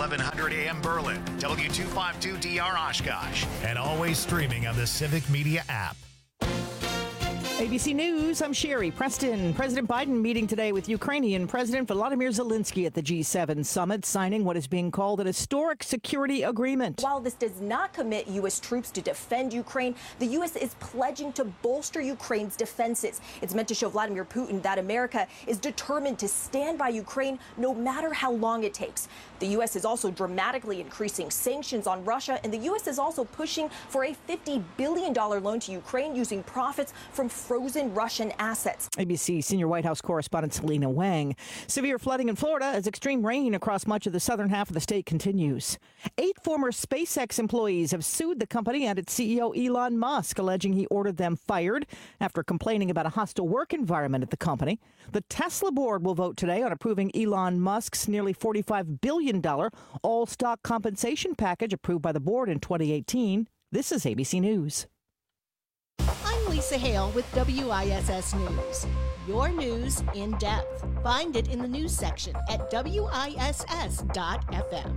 1100 AM Berlin, W252DR Oshkosh, and always streaming on the Civic Media app. ABC News, I'm Sherry Preston. President Biden meeting today with Ukrainian President Volodymyr Zelensky at the G7 summit, signing what is being called an historic security agreement. While this does not commit U.S. troops to defend Ukraine, the U.S. is pledging to bolster Ukraine's defenses. It's meant to show Vladimir Putin that America is determined to stand by Ukraine no matter how long it takes. The U.S. is also dramatically increasing sanctions on Russia, and the U.S. is also pushing for a $50 billion loan to Ukraine using profits from frozen Russian assets. ABC senior White House correspondent Selena Wang. Severe flooding in Florida as extreme rain across much of the southern half of the state continues. 8 former SpaceX employees have sued the company and its CEO Elon Musk, alleging he ordered them fired after complaining about a hostile work environment at the company. The Tesla board will vote today on approving Elon Musk's nearly $45 billion all-stock compensation package approved by the board in 2018. This is ABC News. I'm Lisa Hale with WISS News. Your news in depth. Find it in the news section at WISS.FM.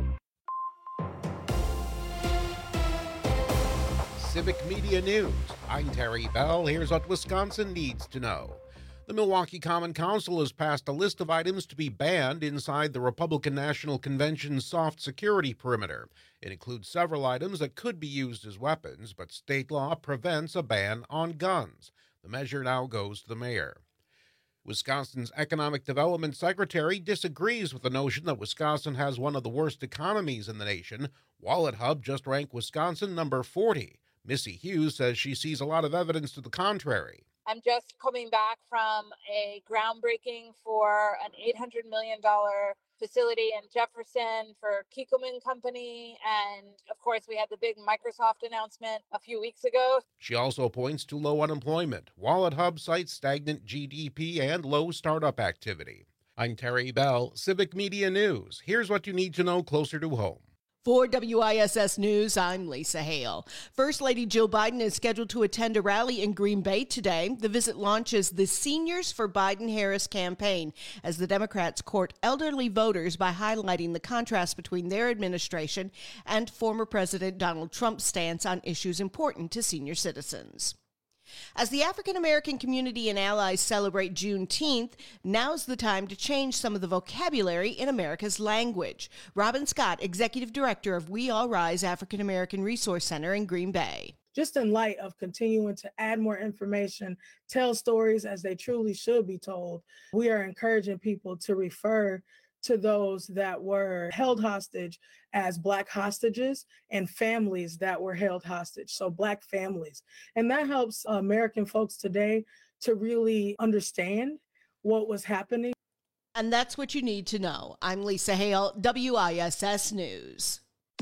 Civic Media News. I'm Terry Bell. Here's what Wisconsin needs to know. The Milwaukee Common Council has passed a list of items to be banned inside the Republican National Convention's soft security perimeter. It includes several items that could be used as weapons, but state law prevents a ban on guns. The measure now goes to the mayor. Wisconsin's Economic Development Secretary disagrees with the notion that Wisconsin has one of the worst economies in the nation. Wallet Hub just ranked Wisconsin number 40. Missy Hughes says she sees a lot of evidence to the contrary. I'm just coming back from a groundbreaking for an $800 million facility in Jefferson for Kikkoman Company. And of course, we had the big Microsoft announcement a few weeks ago. She also points to low unemployment. Wallet Hub cites stagnant GDP and low startup activity. I'm Terry Bell, Civic Media News. Here's what you need to know closer to home. For WISS News, I'm Lisa Hale. First Lady Jill Biden is scheduled to attend a rally in Green Bay today. The visit launches the Seniors for Biden-Harris campaign as the Democrats court elderly voters by highlighting the contrast between their administration and former President Donald Trump's stance on issues important to senior citizens. As the African American community and allies celebrate Juneteenth, now's the time to change some of the vocabulary in America's language. Robin Scott, Executive Director of We All Rise African American Resource Center in Green Bay. Just in light of continuing to add more information, tell stories as they truly should be told, we are encouraging people to refer to those that were held hostage as Black hostages and families that were held hostage, so Black families. And that helps American folks today to really understand what was happening. And that's what you need to know. I'm Lisa Hale, WISS News.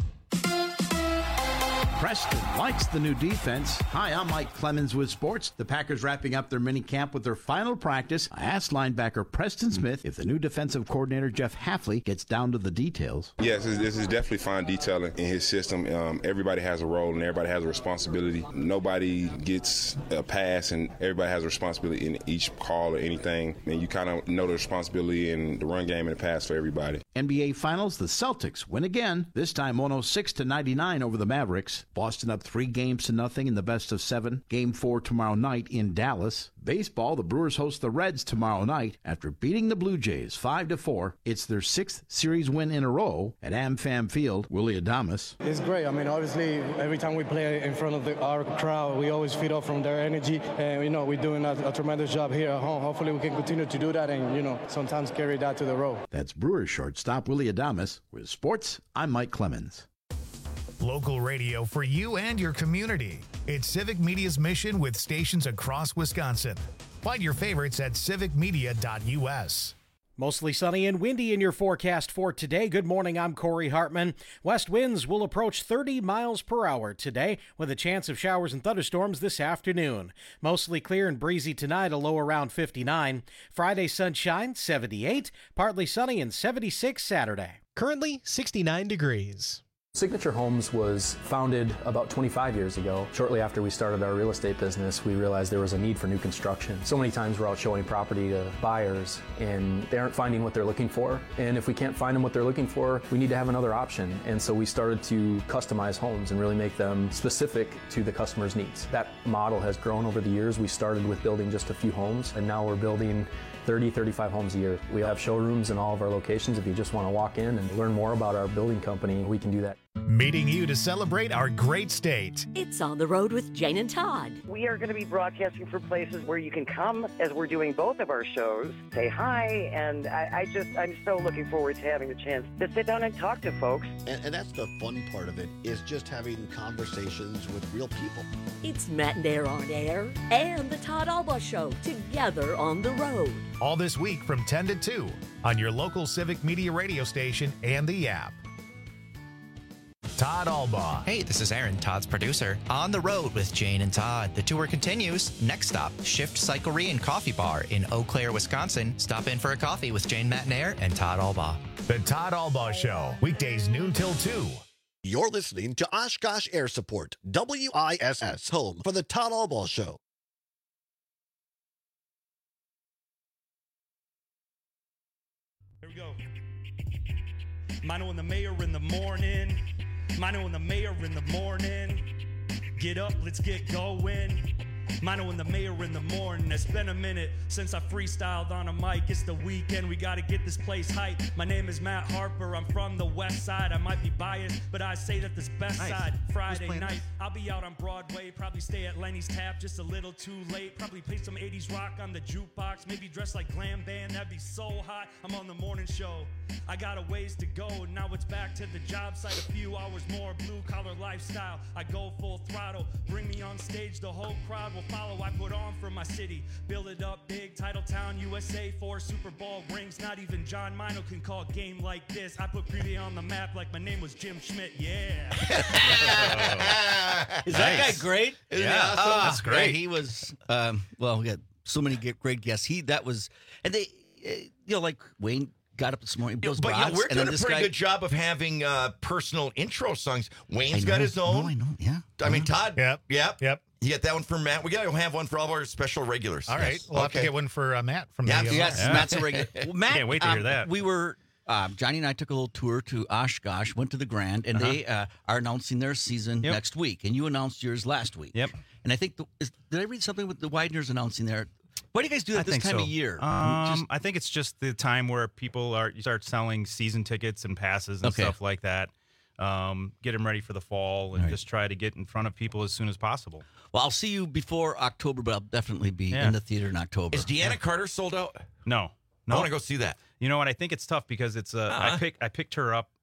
Preston likes the new defense. Hi, I'm Mike Clemens with sports. The Packers wrapping up their mini camp with their final practice. I asked linebacker Preston Smith if the new defensive coordinator Jeff Hafley gets down to the details. Yes, this is definitely fine detailing in his system. Everybody has a role and everybody has a responsibility. Nobody gets a pass and everybody has a responsibility in each call or anything. And you kind of know the responsibility in the run game and the pass for everybody. NBA Finals, the Celtics win again, this time 106-99 over the Mavericks. Boston up 3-0 in the best of 7. Game 4 tomorrow night in Dallas. Baseball, the Brewers host the Reds tomorrow night after beating the Blue Jays 5-4. It's their 6th series win in a row at AmFam Field. Willie Adames. It's great. I mean, obviously, every time we play in front of our crowd, we always feed off from their energy. And, we're doing a tremendous job here at home. Hopefully, we can continue to do that and, sometimes carry that to the road. That's Brewers shortstop Willie Adames. With sports, I'm Mike Clemens. Local radio for you and your community. It's Civic Media's mission with stations across Wisconsin. Find your favorites at civicmedia.us. Mostly sunny and windy in your forecast for today. Good morning, I'm Corey Hartman. West winds will approach 30 miles per hour today with a chance of showers and thunderstorms this afternoon. Mostly clear and breezy tonight, a low around 59. Friday sunshine, 78. Partly sunny and 76 Saturday. Currently 69 degrees. Signature Homes was founded about 25 years ago. Shortly after we started our real estate business, we realized there was a need for new construction. So many times we're out showing property to buyers and they aren't finding what they're looking for. And if we can't find them what they're looking for, we need to have another option. And so we started to customize homes and really make them specific to the customer's needs. That model has grown over the years. We started with building just a few homes, and now we're building 30, 35 homes a year. We have showrooms in all of our locations. If you just want to walk in and learn more about our building company, we can do that. Meeting you to celebrate our great state. It's On the Road with Jane and Todd. We are going to be broadcasting from places where you can come as we're doing both of our shows, say hi, and I'm so looking forward to having the chance to sit down and talk to folks. And that's the fun part of it, is just having conversations with real people. It's Matt and Air on Air and the Todd Albaugh Show together on the road. All this week from 10 to 2 on your local Civic Media radio station and the app. Todd Albaugh. Hey, this is Aaron, Todd's producer. On the road with Jane and Todd. The tour continues. Next stop, Shift Cyclery and Coffee Bar in Eau Claire, Wisconsin. Stop in for a coffee with Jane Matnair and Todd Albaugh. The Todd Albaugh Show, weekdays noon till 2. You're listening to Oshkosh Air Support, WISS, home for the Todd Albaugh Show. Here we go. Mino and the mayor in the morning. Mino and the mayor in the morning. Get up, let's get going. Mino and the mayor in the morning. It's been a minute since I freestyled on a mic. It's the weekend, we gotta get this place hype. My name is Matt Harper, I'm from the west side. I might be biased, but I say that this best side. Friday night, I'll be out on Broadway. Probably stay at Lenny's Tap just a little too late. Probably play some 80s rock on the jukebox. Maybe dress like Glam Band, that'd be so hot. I'm on the morning show. I got a ways to go, now it's back to the job site. A few hours more, blue collar lifestyle. I go full throttle, bring me on stage, the whole crowd will follow. I put on for my city, build it up big, Titletown, USA, 4 Super Bowl rings. Not even John Mino can call a game like this. I put Preview on the map like my name was Jim Schmidt, yeah. Is that guy great? Isn't he awesome? That's great. Yeah, he was, well, we got so many great guests. And they, like Wayne got up this morning. But we're doing a pretty good job of having personal intro songs. Wayne's got his own. I know, yeah. I mean, Todd. Yep. You get that one for Matt. We got to have one for all of our special regulars. All right. We'll have to get one for Matt from Yes, Matt's a regular. Well, Matt, can't wait to hear that. We were, Johnny and I took a little tour to Oshkosh, went to the Grand, and they are announcing their season next week. And you announced yours last week. Yep. And I think, did I read something with the Widener's announcing there? Why do you guys do that this time of year? I think it's just the time where you start selling season tickets and passes and stuff like that. Get them ready for the fall and just try to get in front of people as soon as possible. Well, I'll see you before October, but I'll definitely be in the theater in October. Is Deanna Carter sold out? No. I want to go see that. You know what? I think it's tough because it's I picked her up.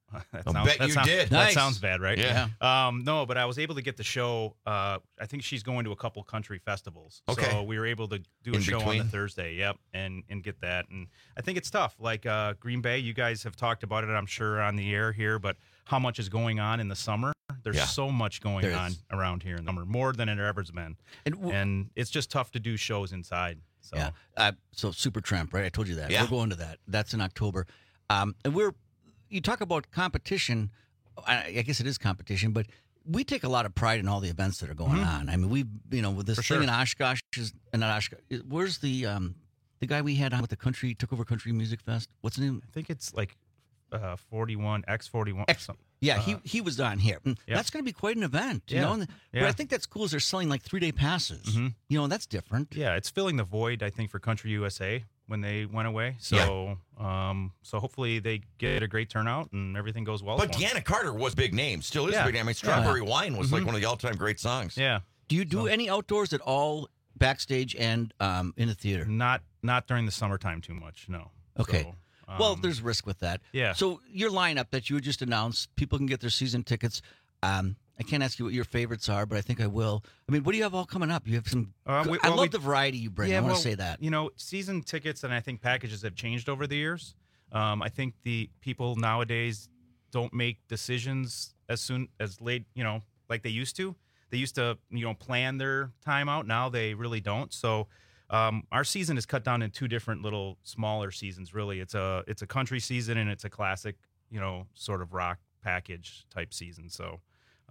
Did. That sounds bad, right? Yeah. No, but I was able to get the show. I think she's going to a couple country festivals. Okay. So we were able to do a show on the Thursday. Yep, and get that. And I think it's tough. Like Green Bay, you guys have talked about it, I'm sure, on the air here. But how much is going on in the summer? There's so much going on around here in the summer, more than it ever's been. And it's just tough to do shows inside. So. Yeah. So Supertramp, right? I told you that. Yeah. We're going to that. That's in October. And you talk about competition. I guess it is competition, but we take a lot of pride in all the events that are going on. I mean, with this thing in Oshkosh, not Oshkosh. Where's the guy we had on with the took over Country Music Fest? What's his name? I think it's like 41, X41. Yeah, he was on here. That's going to be quite an event, you know. But I think that's cool is they're selling like 3-day passes. You know, that's different. Yeah, it's filling the void, I think, for Country USA when they went away. So so hopefully they get a great turnout and everything goes well. But Deanna Carter was big name. Still is a big name. I mean, Strawberry Wine was like one of the all-time great songs. Yeah. Do you do any outdoors at all, backstage and in the theater? Not during the summertime too much, no. Okay. So, well, there's risk with that. Yeah. So your lineup that you just announced, people can get their season tickets. I can't ask you what your favorites are, but I think I will. I mean, what do you have all coming up? You have some. I love the variety you bring. I want to say that. You know, season tickets and I think packages have changed over the years. I think the people nowadays don't make decisions as late, like they used to. They used to, plan their time out. Now they really don't. So our season is cut down in two different little smaller seasons. Really, it's a country season and it's a classic, sort of rock package type season. So,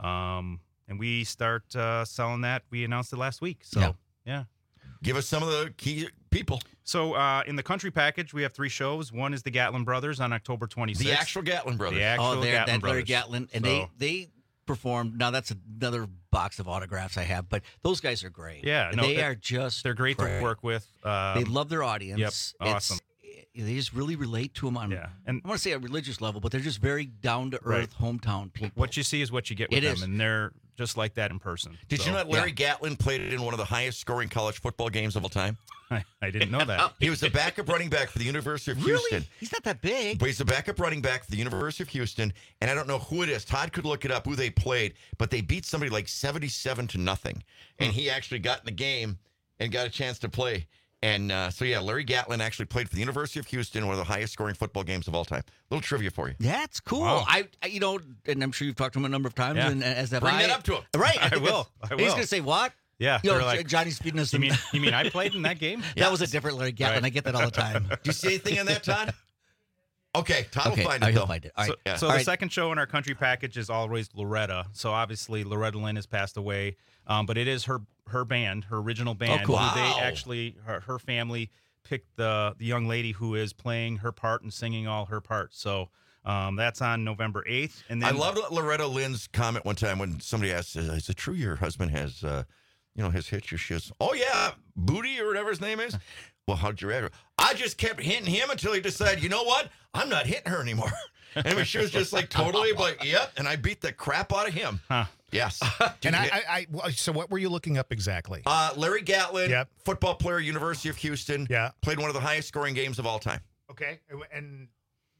and we start selling that. We announced it last week. So, yeah. Give us some of the key people. So in the country package, we have 3 shows. One is the Gatlin Brothers on October 26th. The actual Gatlin Brothers. The actual Gatlin Brothers. Larry Gatlin. And they performed. Now, that's another box of autographs I have, but those guys are great. Yeah. They're great to work with. They love their audience. Yep. Awesome. They just really relate to them on, and I want to say a religious level, but they're just very down-to-earth hometown people. What you see is what you get with them, and they're just like that in person. Did you know that Larry Gatlin played in one of the highest-scoring college football games of all time? I didn't know that. He was the backup running back for the University of Houston. He's not that big. But he's the backup running back for the University of Houston, and I don't know who it is. Todd could look it up, who they played, but they beat somebody like 77-0, and he actually got in the game and got a chance to play. And Larry Gatlin actually played for the University of Houston, one of the highest-scoring football games of all time. Little trivia for you. That's cool. Wow. I and I'm sure you've talked to him a number of times. Yeah. And as have Bring that up to him. Right. I will. He's going to say, what? Yeah. Johnny's feeding us. You mean I played in that game? That was a different Larry Gatlin. Right. I get that all the time. Do you see anything on that, Todd? Okay, Todd will find it, He'll though. find it. All right. So the second show in our country package is always Loretta. So obviously Loretta Lynn has passed away, but it is her band, her original band. Oh, cool. Who they actually, her family picked the young lady who is playing her part and singing all her parts. So that's on November 8th. And then I loved Loretta Lynn's comment one time when somebody asked, "Is it true your husband has, has hit you?" She goes, "Oh yeah, Booty or whatever his name is." Well, how'd you react? I just kept hitting him until he decided, you know what? I'm not hitting her anymore. And she was just like totally like, yep. And I beat the crap out of him. Huh. Yes. And so what were you looking up exactly? Larry Gatlin, football player, University of Houston. Yeah. Played one of the highest scoring games of all time. Okay. And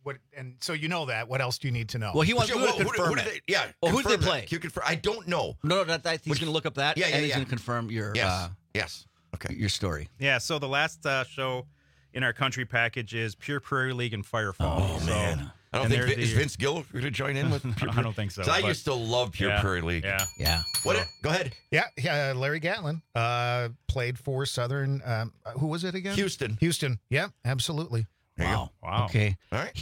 so you know that. What else do you need to know? Well, he wants to confirm it. Who did they play? Can you confirm? I don't know. No, he's going to look up that. Yeah, and he's going to confirm your yes. Okay. Your story. Yeah, so the last show in our country package is Pure Prairie League and Firefall. Oh, man. I don't think is Vince Gill going to join in with Pure I don't think so. I used to love Pure Prairie League. Yeah. Go ahead. Yeah, Larry Gatlin played for Southern. Who was it again? Houston. Yeah, absolutely. Wow. Okay. All right.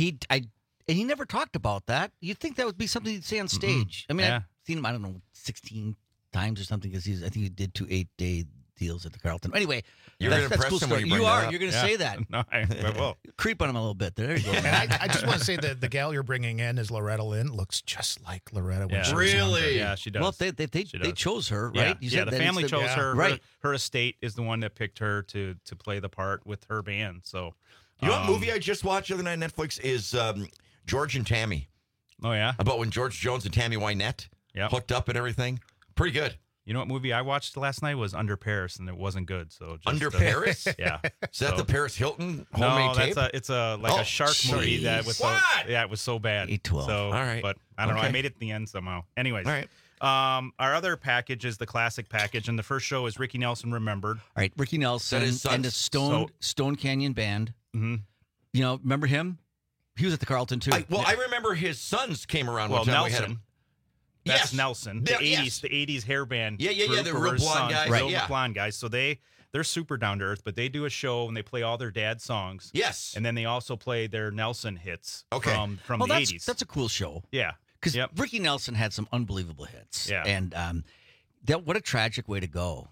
He never talked about that. You'd think that would be something he'd say on stage. I mean, I've seen him, I don't know, 16 times or something because I think he did 2 8-day deals at the Carlton. Anyway, that's cool story. You are. You're going to say that. No, I will. Creep on him a little bit. There you go. And I just want to say that the gal you're bringing in is Loretta Lynn. Looks just like Loretta. When she was younger. Yeah, she does. Well, they chose her, right? Yeah, the family chose her. Right. Her estate is the one that picked her to play the part with her band. So, you know what movie I just watched the other night on Netflix is George and Tammy. Oh, yeah? About when George Jones and Tammy Wynette hooked up and everything. Pretty good. You know what movie I watched last night was Under Paris, and it wasn't good. So just, Under Paris? Yeah. Is that the Paris Hilton homemade tape? No, it's a shark movie that was it was so bad. 8-12. So, all right. But I don't know. I made it at the end somehow. Anyways. All right. Our other package is the classic package, and the first show is Ricky Nelson Remembered. All right, Ricky Nelson and the Stone Canyon Band. Mm-hmm. You know, remember him? He was at the Carlton too. I remember his sons came around. One time Nelson. we had him. That's Nelson. The 80s hair band. Yeah. The real blonde guys. Right. Real blonde guys. So they're super down to earth, but they do a show and they play all their dad's songs. Yes. And then they also play their Nelson hits from the 80s. That's a cool show. Yeah. Because Ricky Nelson had some unbelievable hits. Yeah. And what a tragic way to go,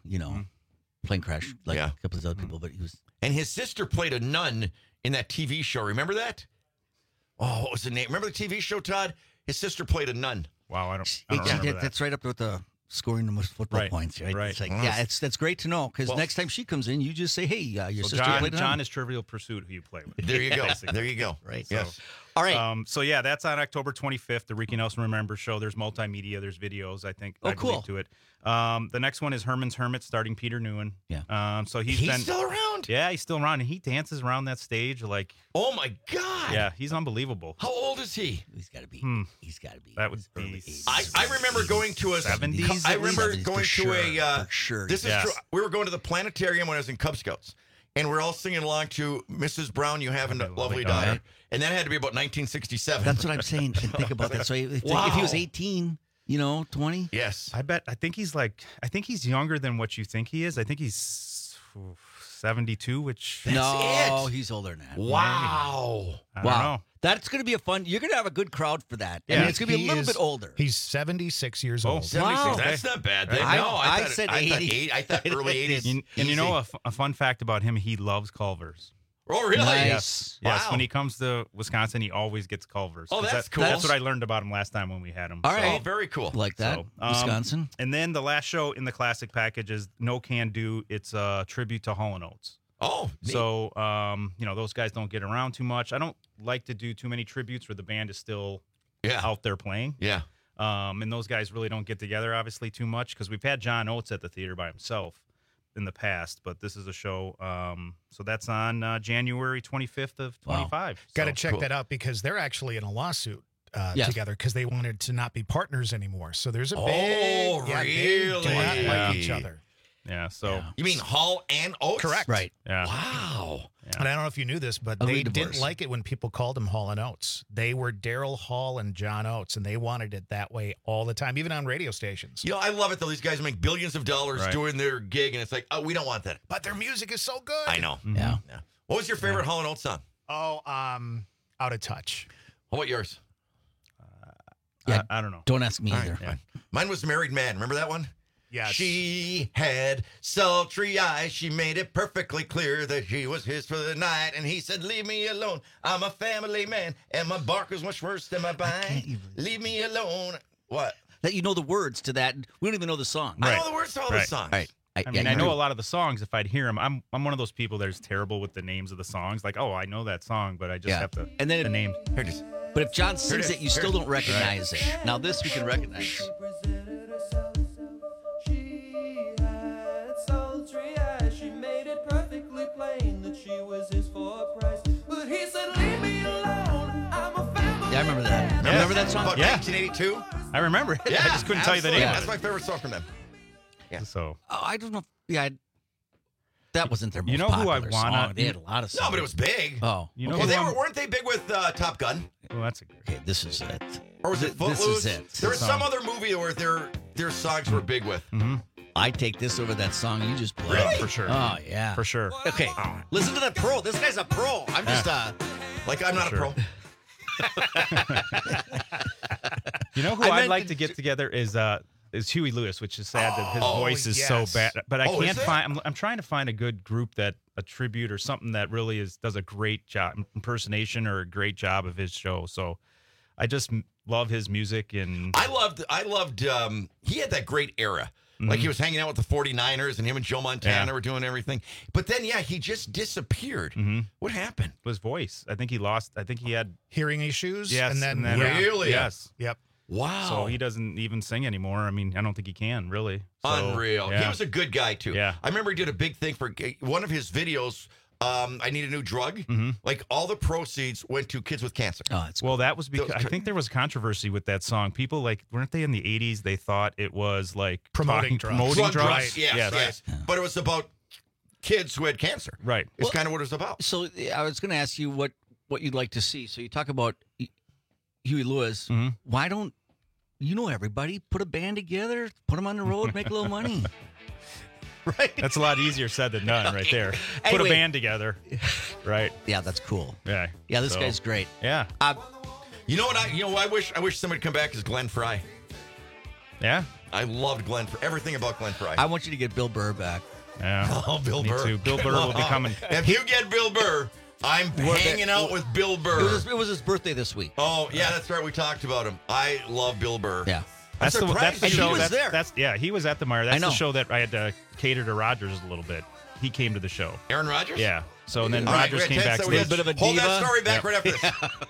plane crash like a couple of other people, but he was. And his sister played a nun in that TV show. Remember that? Oh, what was the name? Remember the TV show, Todd? His sister played a nun. Wow, I don't remember that. That's right up with the scoring the most football points, right? Right. It's like, that's great to know because next time she comes in, you just say, "Hey, your sister played a nun." John is Trivial Pursuit who you play with. There you go. There you go. Right. So, yes. All right. That's on October 25th, the Ricky Nelson Remember show. There's multimedia, there's videos, I think. I believe, to it. The next one is Herman's Hermit, starting Peter Newen. Yeah. So he's still around. Yeah, he's still around, and he dances around that stage like. Oh my God. Yeah, he's unbelievable. How old is he? He's got to be. He's got to be. That would be. I remember going to a 70s. I remember going to a. Sure. This is true. We were going to the planetarium when I was in Cub Scouts. And we're all singing along to Mrs. Brown, You Have a Lovely Daughter. And that had to be about 1967. That's what I'm saying. And think about that. So if he was 18, 20. Yes. I think he's younger than what you think he is. I think he's 72, which No, he's older than that. Wow. I don't know. That's going to be a fun. You're going to have a good crowd for that. Yeah, And it's going to be a little bit older. He's 76 years old. 76. Wow. That's not bad. Then. I- No, I thought, said I thought 80. I thought early 80s. And you know Easy. a fun fact about him, he loves Culver's. Oh, really? Nice. Yes. Wow. Yes. When he comes to Wisconsin, he always gets Culver's. Oh, 'Cause that's cool. That's what I learned about him last time when we had him. All So- right. Oh, very cool. Like that, So, Wisconsin. And then the last show in the classic package is No Can Do. It's a tribute to Hall & Oates. Oh, neat. So, those guys don't get around too much. I don't like to do too many tributes where the band is still out there playing. Yeah. And those guys really don't get together, obviously, too much because we've had John Oates at the theater by himself in the past, but this is a show. So that's on January 25th of 25. Got to So, check cool. that out because they're actually in a lawsuit Yes. together because they wanted to not be partners anymore. So there's a Oh, big, they do not really? like each other. Yeah, so. You mean Hall and Oates? Correct. Right. Yeah. Wow. And I don't know if you knew this, but Ugly they divorce. didn't like it when people called them Hall and Oates. They were Daryl Hall and John Oates, and they wanted it that way all the time, even on radio stations. You know, I love it though. These guys make billions of dollars Right. doing their gig, and it's like, oh, we don't want that. But their music is so good. I know. Yeah. What was your favorite Hall and Oates song? Oh, Out of Touch. How about yours? Yeah. I don't know. Don't ask me All right, either. fine. Mine was Married Man. Remember that one? Yes. She had sultry eyes. She made it perfectly clear that she was his for the night. And he said, leave me alone. I'm a family man, and my bark is much worse than my bite. Leave me alone. What? That you know the words to that. We don't even know the song. I know the words to all the Right. songs. Right. I mean, I know a lot of the songs. If I'd hear them, I'm one of those people that is terrible with the names of the songs. Like, oh, I know that song, but I just have to. And then the name. Here it is. But if John sings is. it, you still Here it don't recognize it. Now this we can recognize. Yeah, I remember that. Remember that song? About Yeah. 1982? I remember it. Yeah, I just couldn't tell you the name. absolutely. of That's my favorite song from them. Yeah. it. So Oh, I don't know. That wasn't their most You know who I popular wanna- song. They had a lot of songs. No, but it was big. Oh, You know Well, who they I'm- weren't they big with Top Gun? well, that's a okay. This is it. Or was it Footloose? This is it. There was some other movie where their songs were big with. I take this over that song you just played. Really? for sure. Oh yeah. For sure. Okay. Listen to that pro. This guy's a pro. I'm just Like I'm not Sure. a pro. You know who I I'd meant like to- to get together is Huey Lewis, which is sad that his Oh, voice is yes. so bad. But I Oh, is can't it? find. I'm trying to find a good group that a tribute or something that really does a great job impersonation or a great job of his show. So I just love his music and I loved he had that great era. Like he was hanging out with the 49ers and him and Joe Montana Yeah. were doing everything. But then he just disappeared. What happened? his voice. I think he lost. I think he had Hearing issues. yes, And then, yeah. Really? Yes. Yep. Wow. So he doesn't even sing anymore. I mean, I don't think he can really. So, Unreal. He yeah. was a good guy too. Yeah. I remember he did a big thing for one of his videos. I need a new drug. Like all the proceeds went to kids with cancer. Oh, it's Well, that was because I think there was controversy with that song. People weren't they in the 80s? They thought it was like Promoting drugs. Drug drugs. Yes. But it was about kids who had cancer. Right. It's kind of what it's about. So I was going to ask you what you'd like to see. So you talk about Huey Lewis. Why don't everybody put a band together, put them on the road, make a little money? Right. That's a lot easier said than done, right there. Put Anyway. a band together, right? Yeah, that's cool. Yeah. Yeah, this So, guy's great. Yeah. You know what? I wish somebody would come back as Glenn Fry. Yeah. I loved Glenn Fry. Everything about Glenn Fry. I want you to get Bill Burr back. Yeah. Oh, Bill Me Burr. too. Bill Burr will be coming. If you get Bill Burr, I'm hanging out with Bill Burr. It was his birthday this week. Oh, yeah, that's right. We talked about him. I love Bill Burr. Yeah. That's the And show. he was there. He was at the Meyer. That's I know. the show that I had to cater to Rogers a little bit. He came to the show. Aaron Rodgers? Yeah. So and then All right, Rogers we came had 10 back. seconds. bit of a Hold that diva. story back Yep. right after this.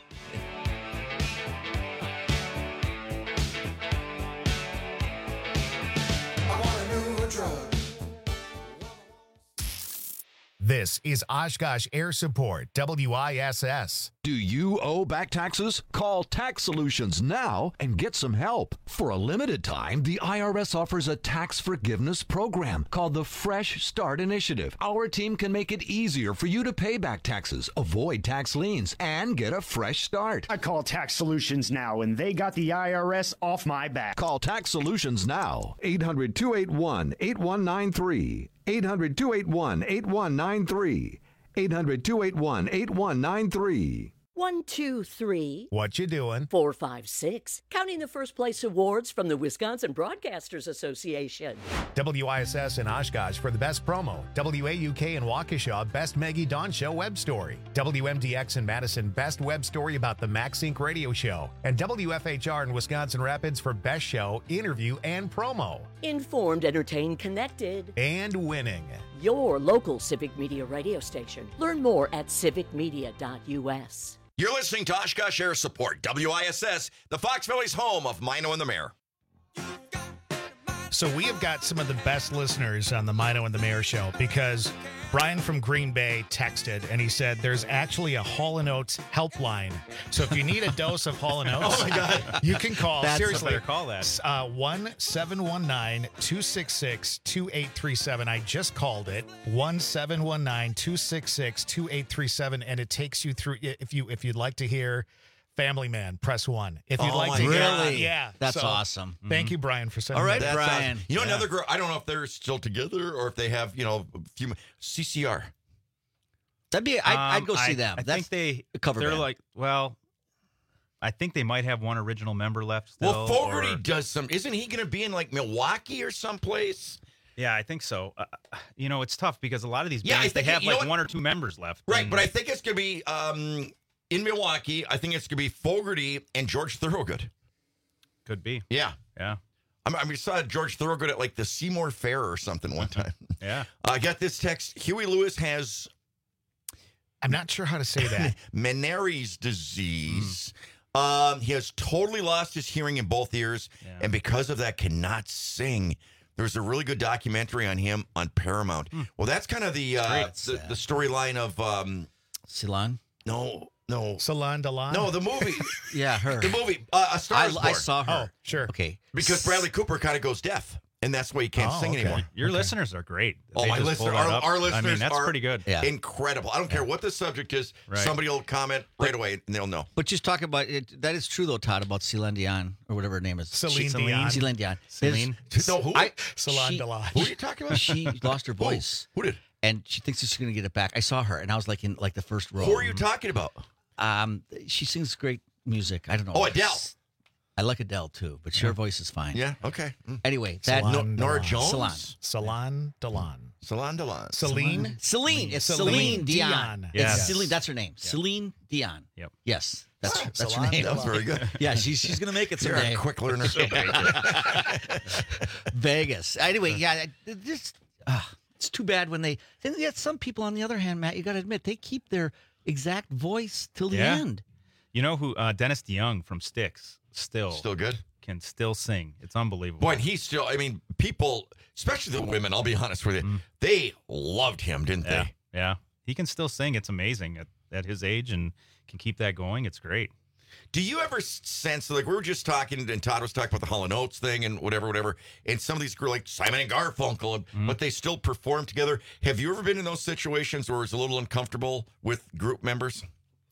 This is Oshkosh Air Support, WISS. Do you owe back taxes? Call Tax Solutions now and get some help. For a limited time, the IRS offers a tax forgiveness program called the Fresh Start Initiative. Our team can make it easier for you to pay back taxes, avoid tax liens, and get a fresh start. I call Tax Solutions now, and they got the IRS off my back. Call Tax Solutions now, 800-281-8193. 800-281-8193. 800-281-8193. 1, 2, 3. What you doing? 4, 5, 6. Counting the first place awards from the Wisconsin Broadcasters Association. WISS in Oshkosh for the best promo. WAUK in Waukesha, best Maggie Dawn Show web story. WMDX in Madison, best web story about the MaxSync radio show. And WFHR in Wisconsin Rapids for best show, interview, and promo. Informed, entertained, connected. And winning. Your local Civic Media radio station. Learn more at civicmedia.us. You're listening to Oshkosh Air Support, WISS, the Fox Valley's home of Mino and the Mayor. So we have got some of the best listeners on the Mino and the Mayor show because Brian from Green Bay texted and he said there's actually a Hall & Oates helpline. So if you need a dose of Hall & Oates, Oh my God. you can call. Seriously, call that. 1-719-266-2837. I just called it. 1-719-266-2837, and it takes you through. If you'd like to hear Family Man, press 1. If you'd like to really? yeah, That's so, awesome. Thank you, Brian, for sending. All right, that. Brian. You know, another girl, I don't know if they're still together or if they have, a few, CCR. That'd be, I'd go see them. I think they're band. like, well, I think they might have one original member left still. Well, Fogarty does some, isn't he going to be in like Milwaukee or someplace? Yeah, I think so. It's tough because a lot of these Yeah, bands, I think they have you know like what? 1 or 2 members left. Right, And- but I think it's going to be in Milwaukee. I think it's going to be Fogarty and George Thorogood. Could be. Yeah. Yeah. We saw George Thorogood at like the Seymour Fair or something one time. Yeah. I got this text. Huey Lewis has... I'm not sure how to say that. Meniere's disease. He has totally lost his hearing in both ears, and because of that, cannot sing. There's a really good documentary on him on Paramount. Well, that's kind of the storyline of Celine? No. Celine Dion? No, the movie. Yeah, her. The movie. A Star Is Born. I saw her. Oh, sure. Okay. Because Bradley Cooper kind of goes deaf, and that's why he can't sing anymore. Your listeners are great. Oh, They my just listeners, pull that up. our listeners I mean, that's are pretty good. incredible. I don't care what the subject is. Right. Somebody will comment right away, and they'll know. But just talk about it. That is true, though, Todd, about Celine Dion, or whatever her name is. Celine Dion. Celine Dion. Celine? No, who? Celine Dion. Who are you talking about? She lost her voice. Who did? And she thinks she's going to get it back. I saw her, and I was like in like the first row. Who are you talking about? She sings great music. I don't know. Oh, Adele. I like Adele, too, but her voice is fine. Yeah, okay. Anyway, that Nora Jones? Celine Dion. Celine Dion. Celine? Celine. It's Celine Celine Dion. Dion. Yes. It's Celine. That's her name. Celine Dion. Yep. Yes. That's her Celine name. That was very good. Yeah, she's going to make it You're someday. a quick learner. Vegas. Anyway, yeah, it's too bad when they. And yet, some people, on the other hand, Matt, you got to admit, they keep their exact voice till the end. You know who? Dennis DeYoung from Styx. Still good. Can still sing. It's unbelievable. Boy, and he's still, people, especially the women, I'll be honest with you, they loved him, didn't Yeah. they? Yeah. He can still sing. It's amazing at his age and can keep that going. It's great. Do you ever sense, like we were just talking, and Todd was talking about the Hall & Oates thing and whatever, and some of these girls like Simon and Garfunkel, but they still perform together. Have you ever been in those situations where it's a little uncomfortable with group members?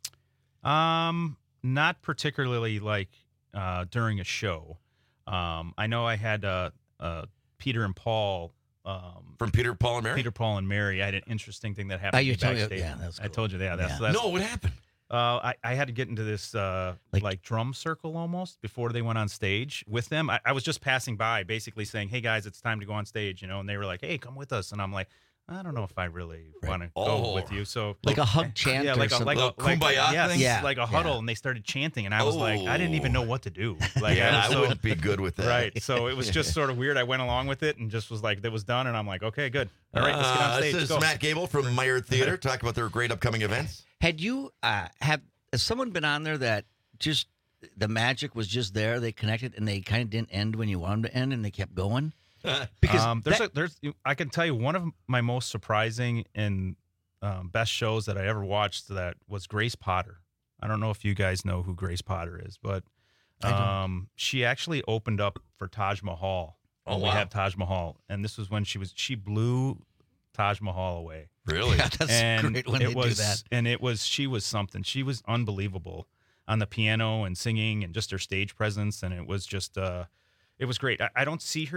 Not particularly like during a show. I know I had Peter and Paul. From Peter, Paul, and Mary? Peter, Paul, and Mary. I had an interesting thing that happened you to me told me- backstage. yeah, that was I told you that. That's No, what happened? I had to get into this like drum circle almost before they went on stage with them. I was just passing by, basically saying, "Hey guys, it's time to go on stage," and they were like, "Hey, come with us," and I'm like, "I don't know if I really want to go with you." So Like a hug chant yeah, or like a something. kumbaya yes, thing? Yeah. like a huddle, Yeah. and they started chanting, and I was like, I didn't even know what to do. Like, Yeah, I was I wouldn't be good with that. Right. So it was just sort of weird. I went along with it and just was like, that was done. And I'm like, okay, good. All right, let's get on stage. This is Go. Matt Gable from Meyer Theater talking about their great upcoming events. Had you has someone been on there that just the magic was just there? They connected and they kind of didn't end when you wanted them to end, and they kept going. Because I can tell you one of my most surprising and best shows that I ever watched that was Grace Potter. I don't know if you guys know who Grace Potter is, but she actually opened up for Taj Mahal. Oh, We wow. had Taj Mahal, and this was when she blew Taj Mahal away. Really? Yeah, that's great when they do that. And she was something. She was unbelievable on the piano and singing and just her stage presence. And it was just, it was great. I don't see her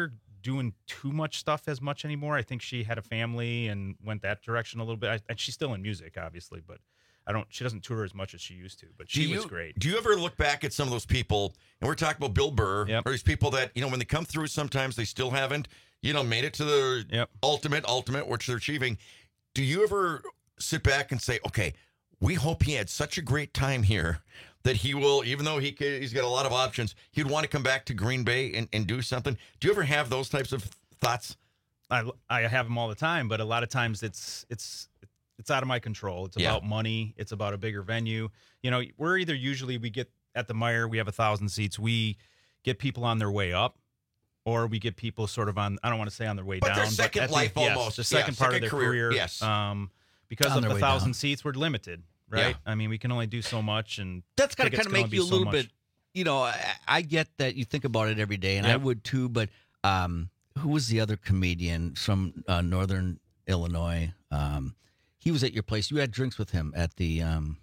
doing too much stuff as much anymore. I think she had a family and went that direction a little bit. And she's still in music, obviously, but she doesn't tour as much as she used to. But she was great. Do you ever look back at some of those people, and we're talking about Bill Burr, or these people that, when they come through, sometimes they still haven't, made it to the ultimate, which they're achieving. Do you ever sit back and say, okay, we hope he had such a great time here that he will, even though he's got a lot of options, he'd want to come back to Green Bay and do something? Do you ever have those types of thoughts? I have them all the time, but a lot of times it's out of my control. It's about money. It's about a bigger venue. We're either usually we get at the Meijer, we have 1,000 seats. We get people on their way up, or we get people sort of on, I don't want to say on their way down. Their second life almost. The second part of their career. Yes. Because of the 1,000 seats, we're limited. Right? Yeah. I mean, we can only do so much, and that's got to kind of make you a little bit, I get that you think about it every day, and I would too, but who was the other comedian from Northern Illinois? He was at your place. You had drinks with him at the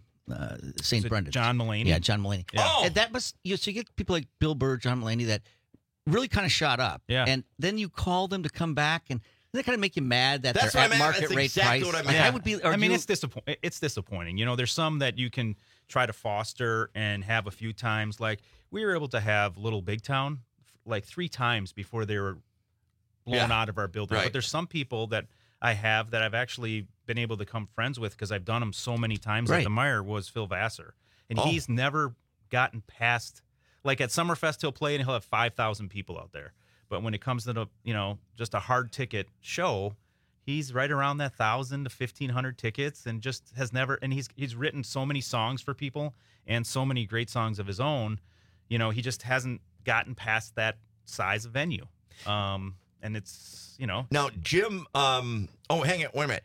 St. Brendan's. John Mulaney? Yeah, John Mulaney. Yeah. Oh! And that must, so you get people like Bill Burr, John Mulaney that really kind of shot up. Yeah. And then you call them to come back, and they kind of make you mad that That's they're what at I'm market That's rate exactly price. What Like, I would be. It's disappointing. There's some that you can try to foster and have a few times. Like we were able to have Little Big Town like 3 times before they were blown out of our building. Right. But there's some people that I have that I've actually been able to become friends with because I've done them so many times. At the Meijer was Phil Vassar, and he's never gotten past. Like at Summerfest, he'll play and he'll have 5,000 people out there. But when it comes to just a hard ticket show, he's right around that 1,000 to 1,500 tickets, and just has never. And he's written so many songs for people and so many great songs of his own. He just hasn't gotten past that size of venue. And it's Now, Jim. Hang on, wait a minute.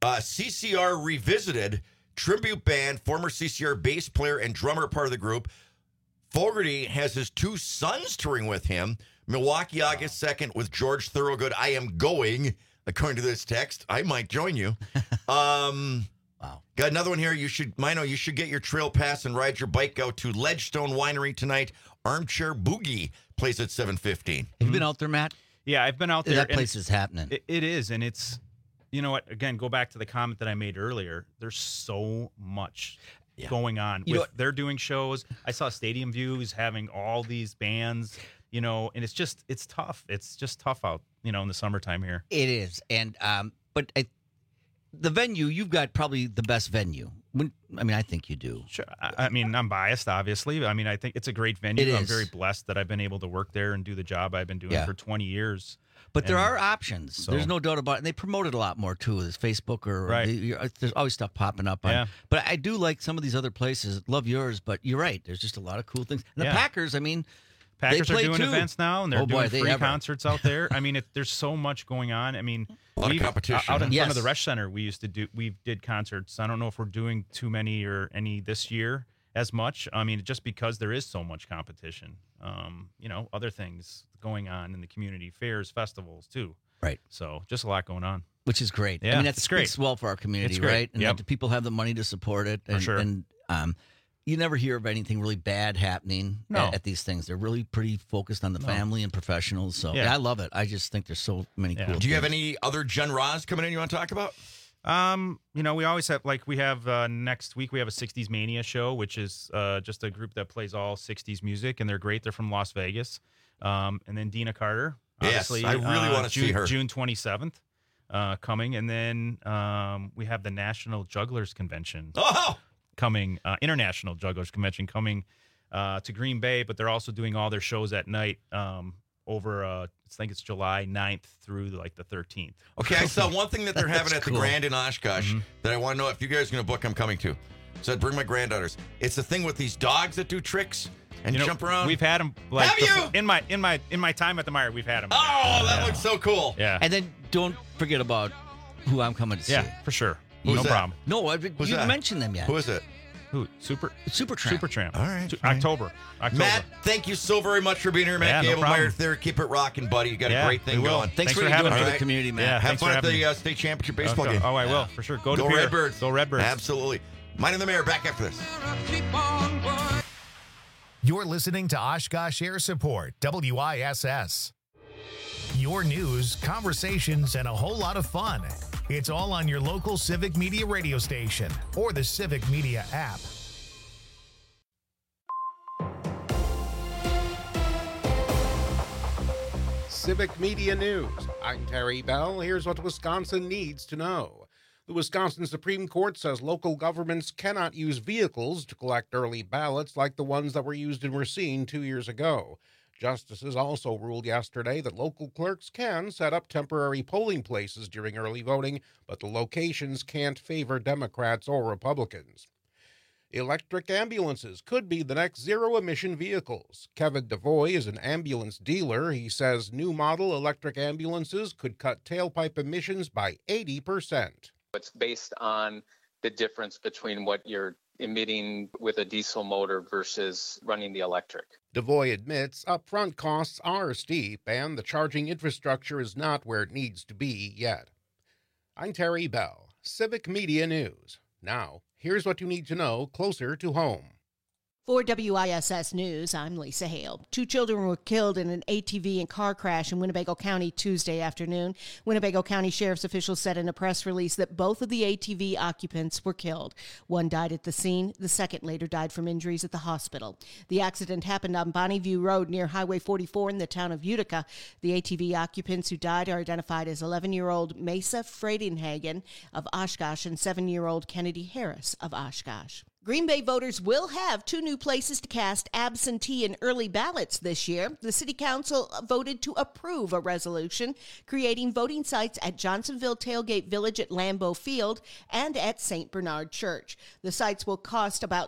CCR Revisited tribute band, former CCR bass player and drummer, part of the group. Fogarty has his 2 sons touring with him. Milwaukee, August 2nd with George Thorogood. I am going, according to this text. I might join you. Wow. Got another one here. You should get your trail pass and ride your bike out to Ledgestone Winery tonight. Armchair Boogie plays at 7:15. Have you been out there, Matt? Yeah, I've been out there. That place is happening. It is, and it's, you know what? Again, go back to the comment that I made earlier. There's so much going on. They're doing shows. I saw Stadium Views having all these bands, and it's tough. It's just tough out, in the summertime here. It is, and but the venue, you've got probably the best venue. I think you do. Sure. I'm biased, obviously. I think it's a great venue. I'm very blessed that I've been able to work there and do the job I've been doing for 20 years. But there are options. So, there's no doubt about it. And they promote it a lot more, too. There's Facebook there's always stuff popping up. But I do like some of these other places. Love yours, but you're right. There's just a lot of cool things. And the Packers, Packers are doing too. events now, and they're doing free concerts out there. There's so much going on. A lot of competition. Out in front of the Resch Center, we did concerts. I don't know if we're doing too many or any this year as much. Just because there is so much competition. Other things going on in the community, fairs, festivals too. Right. So just a lot going on. Which is great. Yeah, that's great. It's well for our community, right? And that the people have the money to support it. And, for sure. And you never hear of anything really bad happening at these things. They're really pretty focused on the family and professionals. So I love it. I just think there's so many cool things. Do you have any other Gen Ras coming in you want to talk about? We always have, we have next week we have a 60s Mania show, which is just a group that plays all 60s music, and they're great. They're from Las Vegas. And then Dina Carter. Obviously, yes, I really want to see her. June 27th coming. And then we have the National Jugglers Convention coming, International Jugglers Convention coming to Green Bay, but they're also doing all their shows at night over, I think it's July 9th through the 13th. Okay, I saw one thing that they're having at the Grand in Oshkosh that I want to know if you guys are going to book. I'm coming to. So I'd bring my granddaughters. It's the thing with these dogs that do tricks and jump around. We've had them. Have you? In my time at the Meijer, we've had them. Oh, that looks so cool. Yeah. And then don't forget about who I'm coming to see. Yeah, for sure. Who's no that? problem. No, you didn't mention them yet. Who is it? Who? Supertramp. All right. October. Matt, thank you so very much for being here. Matt Gable, Meijer there. Keep it rocking, buddy. You got a great thing going. Thanks for having me for the community, Matt. Yeah, have fun at the state championship baseball game. Oh, I will, for sure. Go Redbirds. Go Redbirds. Absolutely. Mine and the Mayor back after this. You're listening to Oshkosh Air Support, WISS. Your news, conversations, and a whole lot of fun. It's all on your local Civic Media radio station or the Civic Media app. Civic Media News. I'm Terry Bell. Here's what Wisconsin needs to know. The Wisconsin Supreme Court says local governments cannot use vehicles to collect early ballots like the ones that were used in Racine 2 years ago. Justices also ruled yesterday that local clerks can set up temporary polling places during early voting, but the locations can't favor Democrats or Republicans. Electric ambulances could be the next zero-emission vehicles. Kevin Devoy is an ambulance dealer. He says new model electric ambulances could cut tailpipe emissions by 80%. It's based on the difference between what you're emitting with a diesel motor versus running the electric. Devoy admits upfront costs are steep and the charging infrastructure is not where it needs to be yet. I'm Terry Bell, Civic Media News. Now, here's what you need to know closer to home. For WISS News, I'm Lisa Hale. 2 children were killed in an ATV and car crash in Winnebago County Tuesday afternoon. Winnebago County Sheriff's officials said in a press release that both of the ATV occupants were killed. One died at the scene. The second later died from injuries at the hospital. The accident happened on Bonnyview Road near Highway 44 in the town of Utica. The ATV occupants who died are identified as 11-year-old Mesa Freudenhagen of Oshkosh and 7-year-old Kennedy Harris of Oshkosh. Green Bay voters will have 2 new places to cast absentee and early ballots this year. The City Council voted to approve a resolution creating voting sites at Johnsonville Tailgate Village at Lambeau Field and at St. Bernard Church. The sites will cost about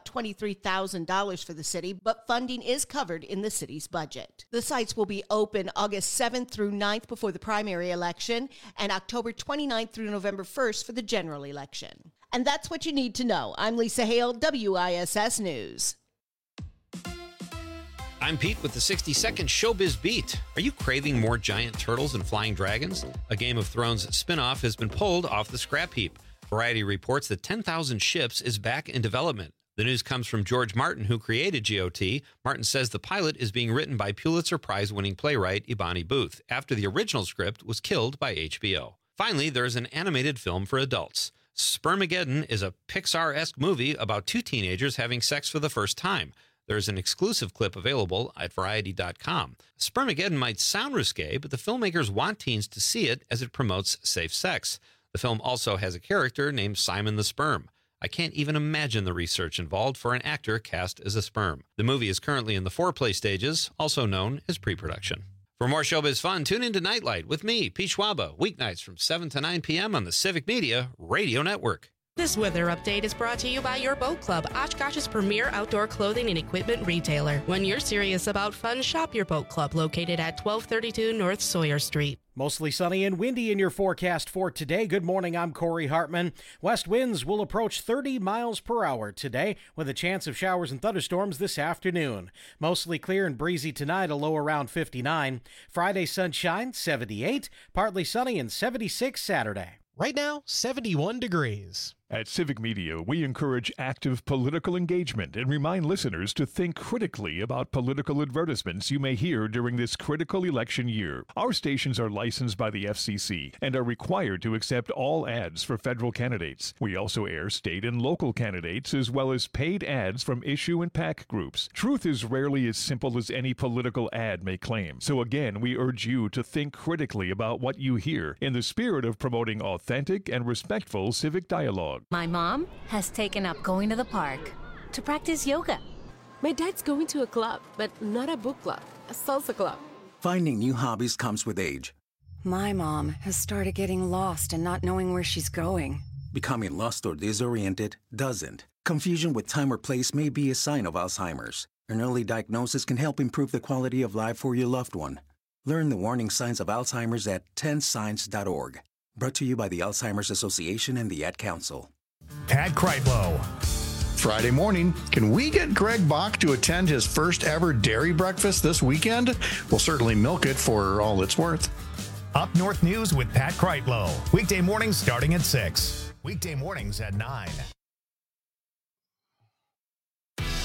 $23,000 for the city, but funding is covered in the city's budget. The sites will be open August 7th through 9th before the primary election and October 29th through November 1st for the general election. And that's what you need to know. I'm Lisa Hale, WISS News. I'm Pete with the 60-second Showbiz Beat. Are you craving more giant turtles and flying dragons? A Game of Thrones spin-off has been pulled off the scrap heap. Variety reports that 10,000 Ships is back in development. The news comes from George Martin, who created GOT. Martin says the pilot is being written by Pulitzer Prize-winning playwright Ibani Booth after the original script was killed by HBO. Finally, there is an animated film for adults. Spermageddon is a Pixar-esque movie about 2 teenagers having sex for the first time. There's an exclusive clip available at Variety.com. Spermageddon might sound risque, but the filmmakers want teens to see it as it promotes safe sex. The film also has a character named Simon the Sperm. I can't even imagine the research involved for an actor cast as a sperm. The movie is currently in the foreplay stages, also known as pre-production. For more showbiz fun, tune into Nightlight with me, Pete Schwaba, weeknights from 7 to 9 p.m. on the Civic Media Radio Network. This weather update is brought to you by your Boat Club, Oshkosh's premier outdoor clothing and equipment retailer. When you're serious about fun, shop your Boat Club, located at 1232 North Sawyer Street. Mostly sunny and windy in your forecast for today. Good morning, I'm Corey Hartman. West winds will approach 30 miles per hour today with a chance of showers and thunderstorms this afternoon. Mostly clear and breezy tonight, a low around 59. Friday sunshine, 78. Partly sunny and 76 Saturday. Right now, 71 degrees. At Civic Media, we encourage active political engagement and remind listeners to think critically about political advertisements you may hear during this critical election year. Our stations are licensed by the FCC and are required to accept all ads for federal candidates. We also air state and local candidates as well as paid ads from issue and PAC groups. Truth is rarely as simple as any political ad may claim. So again, we urge you to think critically about what you hear in the spirit of promoting authentic and respectful civic dialogue. My mom has taken up going to the park to practice yoga. My dad's going to a club, but not a book club, a salsa club. Finding new hobbies comes with age. My mom has started getting lost and not knowing where she's going. Becoming lost or disoriented doesn't. Confusion with time or place may be a sign of Alzheimer's. An early diagnosis can help improve the quality of life for your loved one. Learn the warning signs of Alzheimer's at 10signs.org. Brought to you by the Alzheimer's Association and the Ad Council. Pat Kreitlow. Friday morning, can we get Greg Bach to attend his first ever dairy breakfast this weekend? We'll certainly milk it for all it's worth. Up North News with Pat Kreitlow. Weekday mornings starting at 6. Weekday mornings at 9.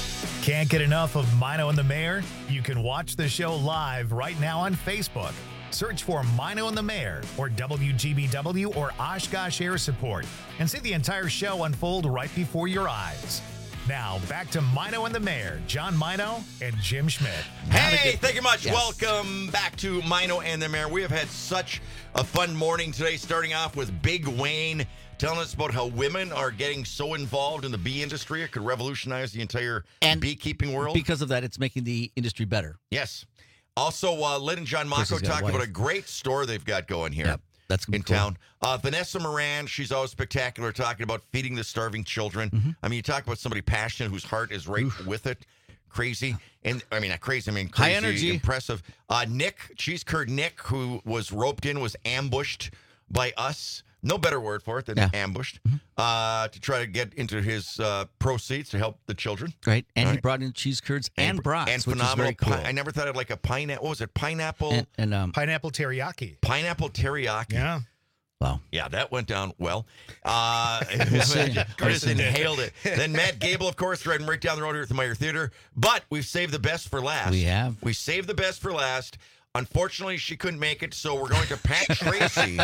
Can't get enough of Mino and the Mayor? You can watch the show live right now on Facebook. Search for Mino and the Mayor or WGBW or Oshkosh Air Support and see the entire show unfold right before your eyes. Now, back to Mino and the Mayor, John Mino and Jim Schmidt. Hey, thank you much. Yes. Welcome back to Mino and the Mayor. We have had such a fun morning today, starting off with Big Wayne telling us about how women are getting so involved in the bee industry. It could revolutionize the entire beekeeping world. Because of that, it's making the industry better. Yes. Also, Lynn and John Mocco talking about a great store they've got going here. Yep. That's in town. Vanessa Moran, she's always spectacular, talking about feeding the starving children. I mean, you talk about somebody passionate whose heart is right with it. Crazy. And I mean, not crazy, I mean, crazy, high energy. Impressive. Nick, Cheese Curd Nick, who was roped in, was ambushed by us. No better word for it than ambushed to try to get into his proceeds to help the children. Right. And he brought in cheese curds and brats, and which phenomenal. is very cool. I never thought I'd like a pineapple. What was it? Pineapple? Pineapple teriyaki. Pineapple teriyaki. Yeah. Wow. Yeah, that went down well. Curtis inhaled it. Then Matt Gable, of course, riding right down the road here at the Meyer Theater. But we've saved the best for last. We have. We saved the best for last. Unfortunately, she couldn't make it, so we're going to Pat Tracy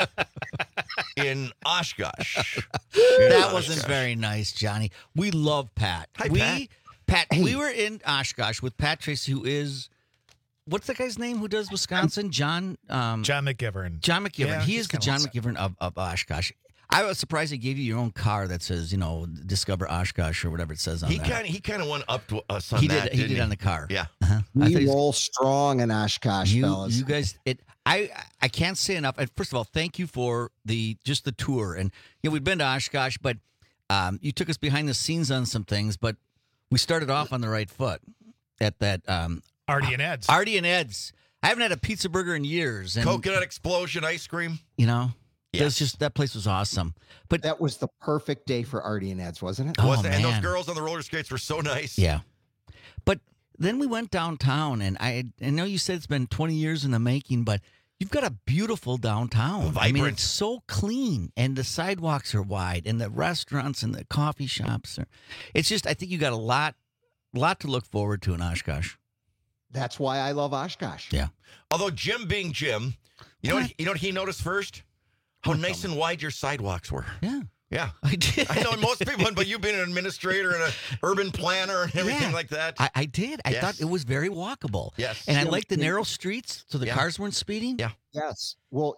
in Oshkosh. That wasn't very nice, Johnny. We love Pat. Hi, Pat. We were in Oshkosh with Pat Tracy, who is, what's the guy's name who does Wisconsin? John McGivern. John McGivern. Yeah, he is the John McGivern of Oshkosh. I was surprised he gave you your own car that says, Discover Oshkosh or whatever it says on that. He kind of went up to us on that. He did on the car. Yeah. We roll strong in Oshkosh, fellas. You guys, I can't say enough. And first of all, thank you for the tour. And we've been to Oshkosh, but you took us behind the scenes on some things. But we started off on the right foot at that Artie and Ed's. Artie and Ed's. I haven't had a pizza burger in years. And, Coconut Explosion ice cream. Yes. That place was awesome. But that was the perfect day for Artie and Ed's, wasn't it? And those girls on the roller skates were so nice. Yeah. But then we went downtown, and I know you said it's been 20 years in the making, but you've got a beautiful downtown. Vibrant. I mean, it's so clean, and the sidewalks are wide, and the restaurants and the coffee shops are. It's just, I think you got a lot to look forward to in Oshkosh. That's why I love Oshkosh. Yeah. Although Jim being Jim, you know what he noticed first? How nice and wide your sidewalks were. Yeah. Yeah. I did. I know most people, but you've been an administrator and an urban planner and everything like that. I did. I thought it was very walkable. Yes. And I liked the narrow streets so the cars weren't speeding. Yeah. Yes. Well,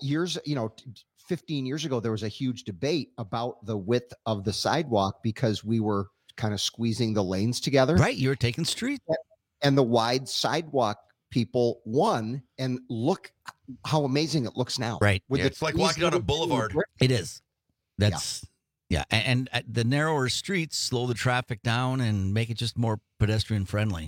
15 years ago, there was a huge debate about the width of the sidewalk because we were kind of squeezing the lanes together. Right. You were taking street. And the wide sidewalk people won, and look how amazing it looks now. Right. It's like walking on a boulevard. It is. That's and the narrower streets slow the traffic down and make it just more pedestrian friendly.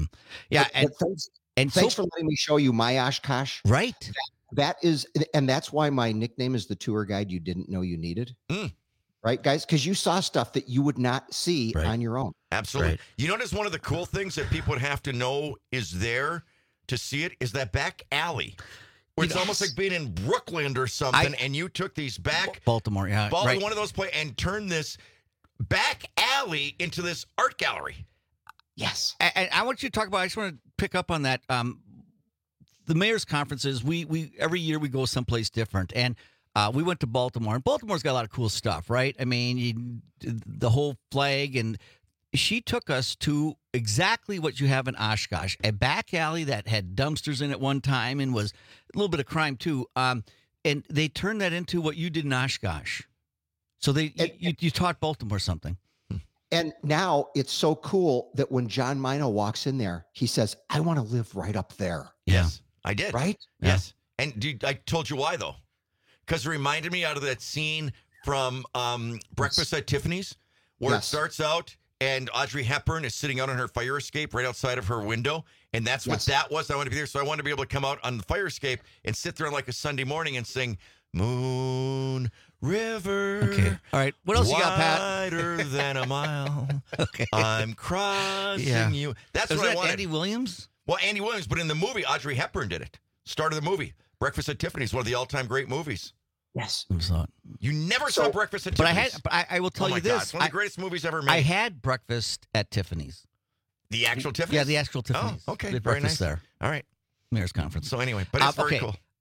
Thanks for letting me show you my Oshkosh. Right. That's why my nickname is the tour guide you didn't know you needed. Right, guys? Because you saw stuff that you would not see on your own. Absolutely. Right. You notice one of the cool things that people would have to know is there to see it is that back alley. Where it's almost like being in Brooklyn or something, and you took these back Baltimore, one of those places, and turned this back alley into this art gallery. Yes. And I want you to talk about, I just want to pick up on that. The mayor's conferences, we every year we go someplace different. And we went to Baltimore, and Baltimore's got a lot of cool stuff, right? I mean, the whole flag, and she took us to exactly what you have in Oshkosh, a back alley that had dumpsters in it one time and was a little bit of crime too. And they turned that into what you did in Oshkosh. So you taught Baltimore something. And now it's so cool that when John Mino walks in there, he says, I want to live right up there. Yes, I did. Right? Yes. And I told you why, though. Because it reminded me out of that scene from Breakfast at Tiffany's, where it starts out and Audrey Hepburn is sitting out on her fire escape right outside of her window. And that's what that was. I wanted to be there. So I wanted to be able to come out on the fire escape and sit there on like a Sunday morning and sing Moon River. Okay. All right. What else you got, Pat? Wider than a mile. Okay. I'm crossing you. That's what I wanted. Andy Williams? Well, Andy Williams, but in the movie, Audrey Hepburn did it. Start of the movie. Breakfast at Tiffany's, one of the all-time great movies. Yes. You never saw Breakfast at Tiffany's. But I will tell you this. God. It's one of the greatest movies ever made. I had breakfast at Tiffany's. The actual Tiffany's? Yeah, the actual Tiffany's. Oh, okay. We had Very breakfast nice. there. All right. Mayor's conference. So anyway, but it's very cool.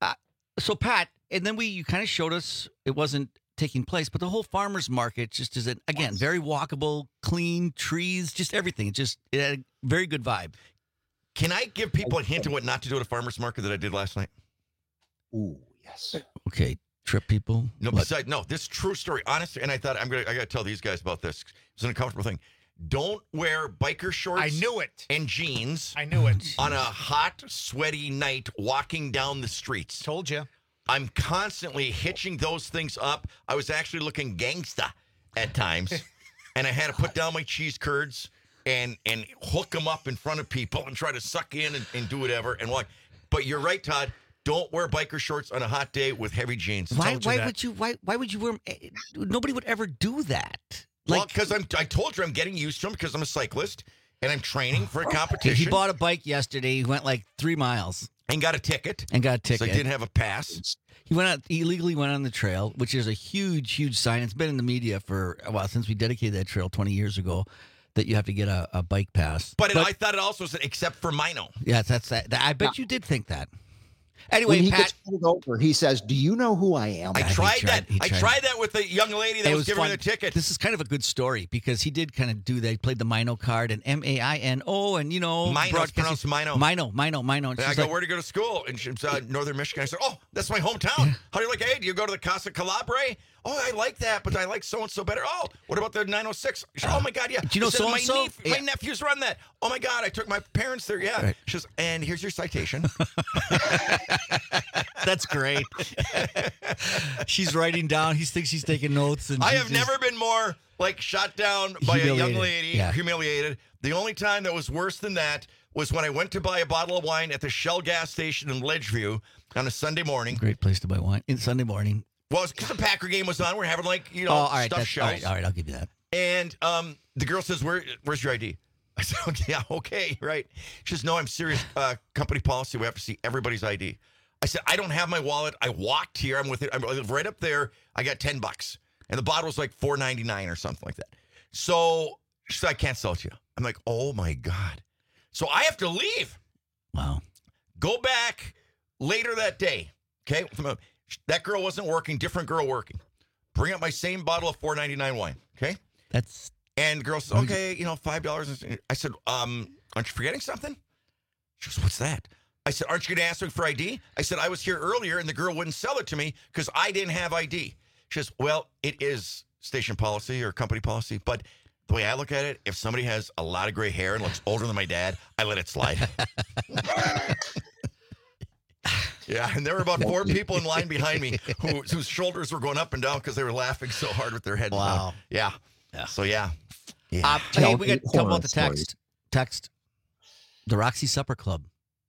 So, Pat, and then you kind of showed us it wasn't taking place, but the whole farmer's market just is, again, very walkable, clean, trees, just everything. It had a very good vibe. Can I give people a hint of what not to do at a farmer's market that I did last night? Ooh, yes. Okay, trip people. No, besides, no, this is true story. Honestly, and I thought I got to tell these guys about this. It's an uncomfortable thing. Don't wear biker shorts. I knew it. And jeans. I knew it. On a hot, sweaty night walking down the streets. Told you. I'm constantly hitching those things up. I was actually looking gangsta at times. And I had to put down my cheese curds and hook them up in front of people and try to suck in and do whatever and walk. But you're right, Todd. Don't wear biker shorts on a hot day with heavy jeans. Why would you wear them? Nobody would ever do that. Well, because I told you I'm getting used to them because I'm a cyclist and I'm training for a competition. He bought a bike yesterday. He went like 3 miles. And got a ticket. So I didn't have a pass. He illegally went on the trail, which is a huge, huge sign. It's been in the media for a while, since we dedicated that trail 20 years ago, that you have to get a bike pass. But I thought it also said, except for Mino. Yeah, that's that. I bet you did think that. Anyway, when he Pat, gets pulled over, he says, "Do you know who I am?" I tried that. I tried that with the young lady that was giving me the ticket. This is kind of a good story because he did kind of do that. He played the Mino card and MAINO, and Mino, it's pronounced Mino. Mino. And I go, where do you go to school? And she's Northern Michigan. I said, oh, that's my hometown. How do you like? Hey, do you go to the Casa Calabre? Oh, I like that, but I like so and so better. Oh, what about the 906? She said, oh my God, yeah. Do you know so and so? My nephews run that. Oh my God, I took my parents there. Yeah. Right. She says, and here's your citation. That's great. She's writing down. He thinks she's taking notes. And I have never been more shot down by a young lady, humiliated. The only time that was worse than that was when I went to buy a bottle of wine at the Shell gas station in Ledgeview on a Sunday morning. Great place to buy wine. Sunday morning. Well, it's because the Packer game was on. We're having stuffed shells. All right, I'll give you that. And the girl says, where's your ID? I said, okay, right. She says, no, I'm serious. Company policy, we have to see everybody's ID. I said, I don't have my wallet. I walked here. I'm with it. I'm right up there. I got $10. And the bottle was like $4.99 or something like that. So she said, I can't sell it to you. I'm like, oh my God. So I have to leave. Wow. Go back later that day. Okay. That girl wasn't working. Different girl working. Bring up my same bottle of $4.99 wine. Okay. And the girl says, okay, $5. I said, aren't you forgetting something? She goes, what's that? I said, aren't you going to ask me for ID? I said, I was here earlier and the girl wouldn't sell it to me because I didn't have ID. She says, well, it is station policy or company policy, but the way I look at it, if somebody has a lot of gray hair and looks older than my dad, I let it slide. Yeah, and there were about 4 people in line behind me whose shoulders were going up and down because they were laughing so hard with their heads down. Yeah. So, yeah. Hey, we got to tell about the text. Text. The Roxy Supper Club.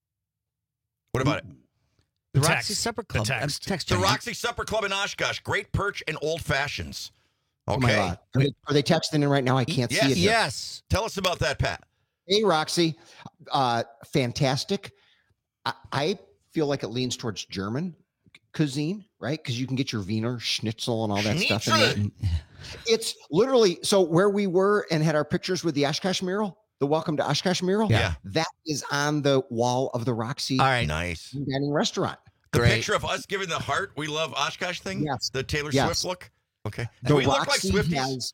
What about it? The Roxy Supper Club. The Roxy Supper Club in Oshkosh. Great perch and old fashions. Okay. Oh my God. Are they texting in right now? I can't see it. Yes. Tell us about that, Pat. Hey, Roxy. Fantastic. I feel like it leans towards German cuisine, right? Because you can get your Wiener Schnitzel and all that stuff in there. It's literally, so where we were and had our pictures with the Oshkosh mural, the Welcome to Oshkosh mural, that is on the wall of the Roxy. All right, nice dining restaurant. The picture of us giving the heart, we love Oshkosh thing? Yes. The Taylor Swift look? Okay. The we Roxy look like has,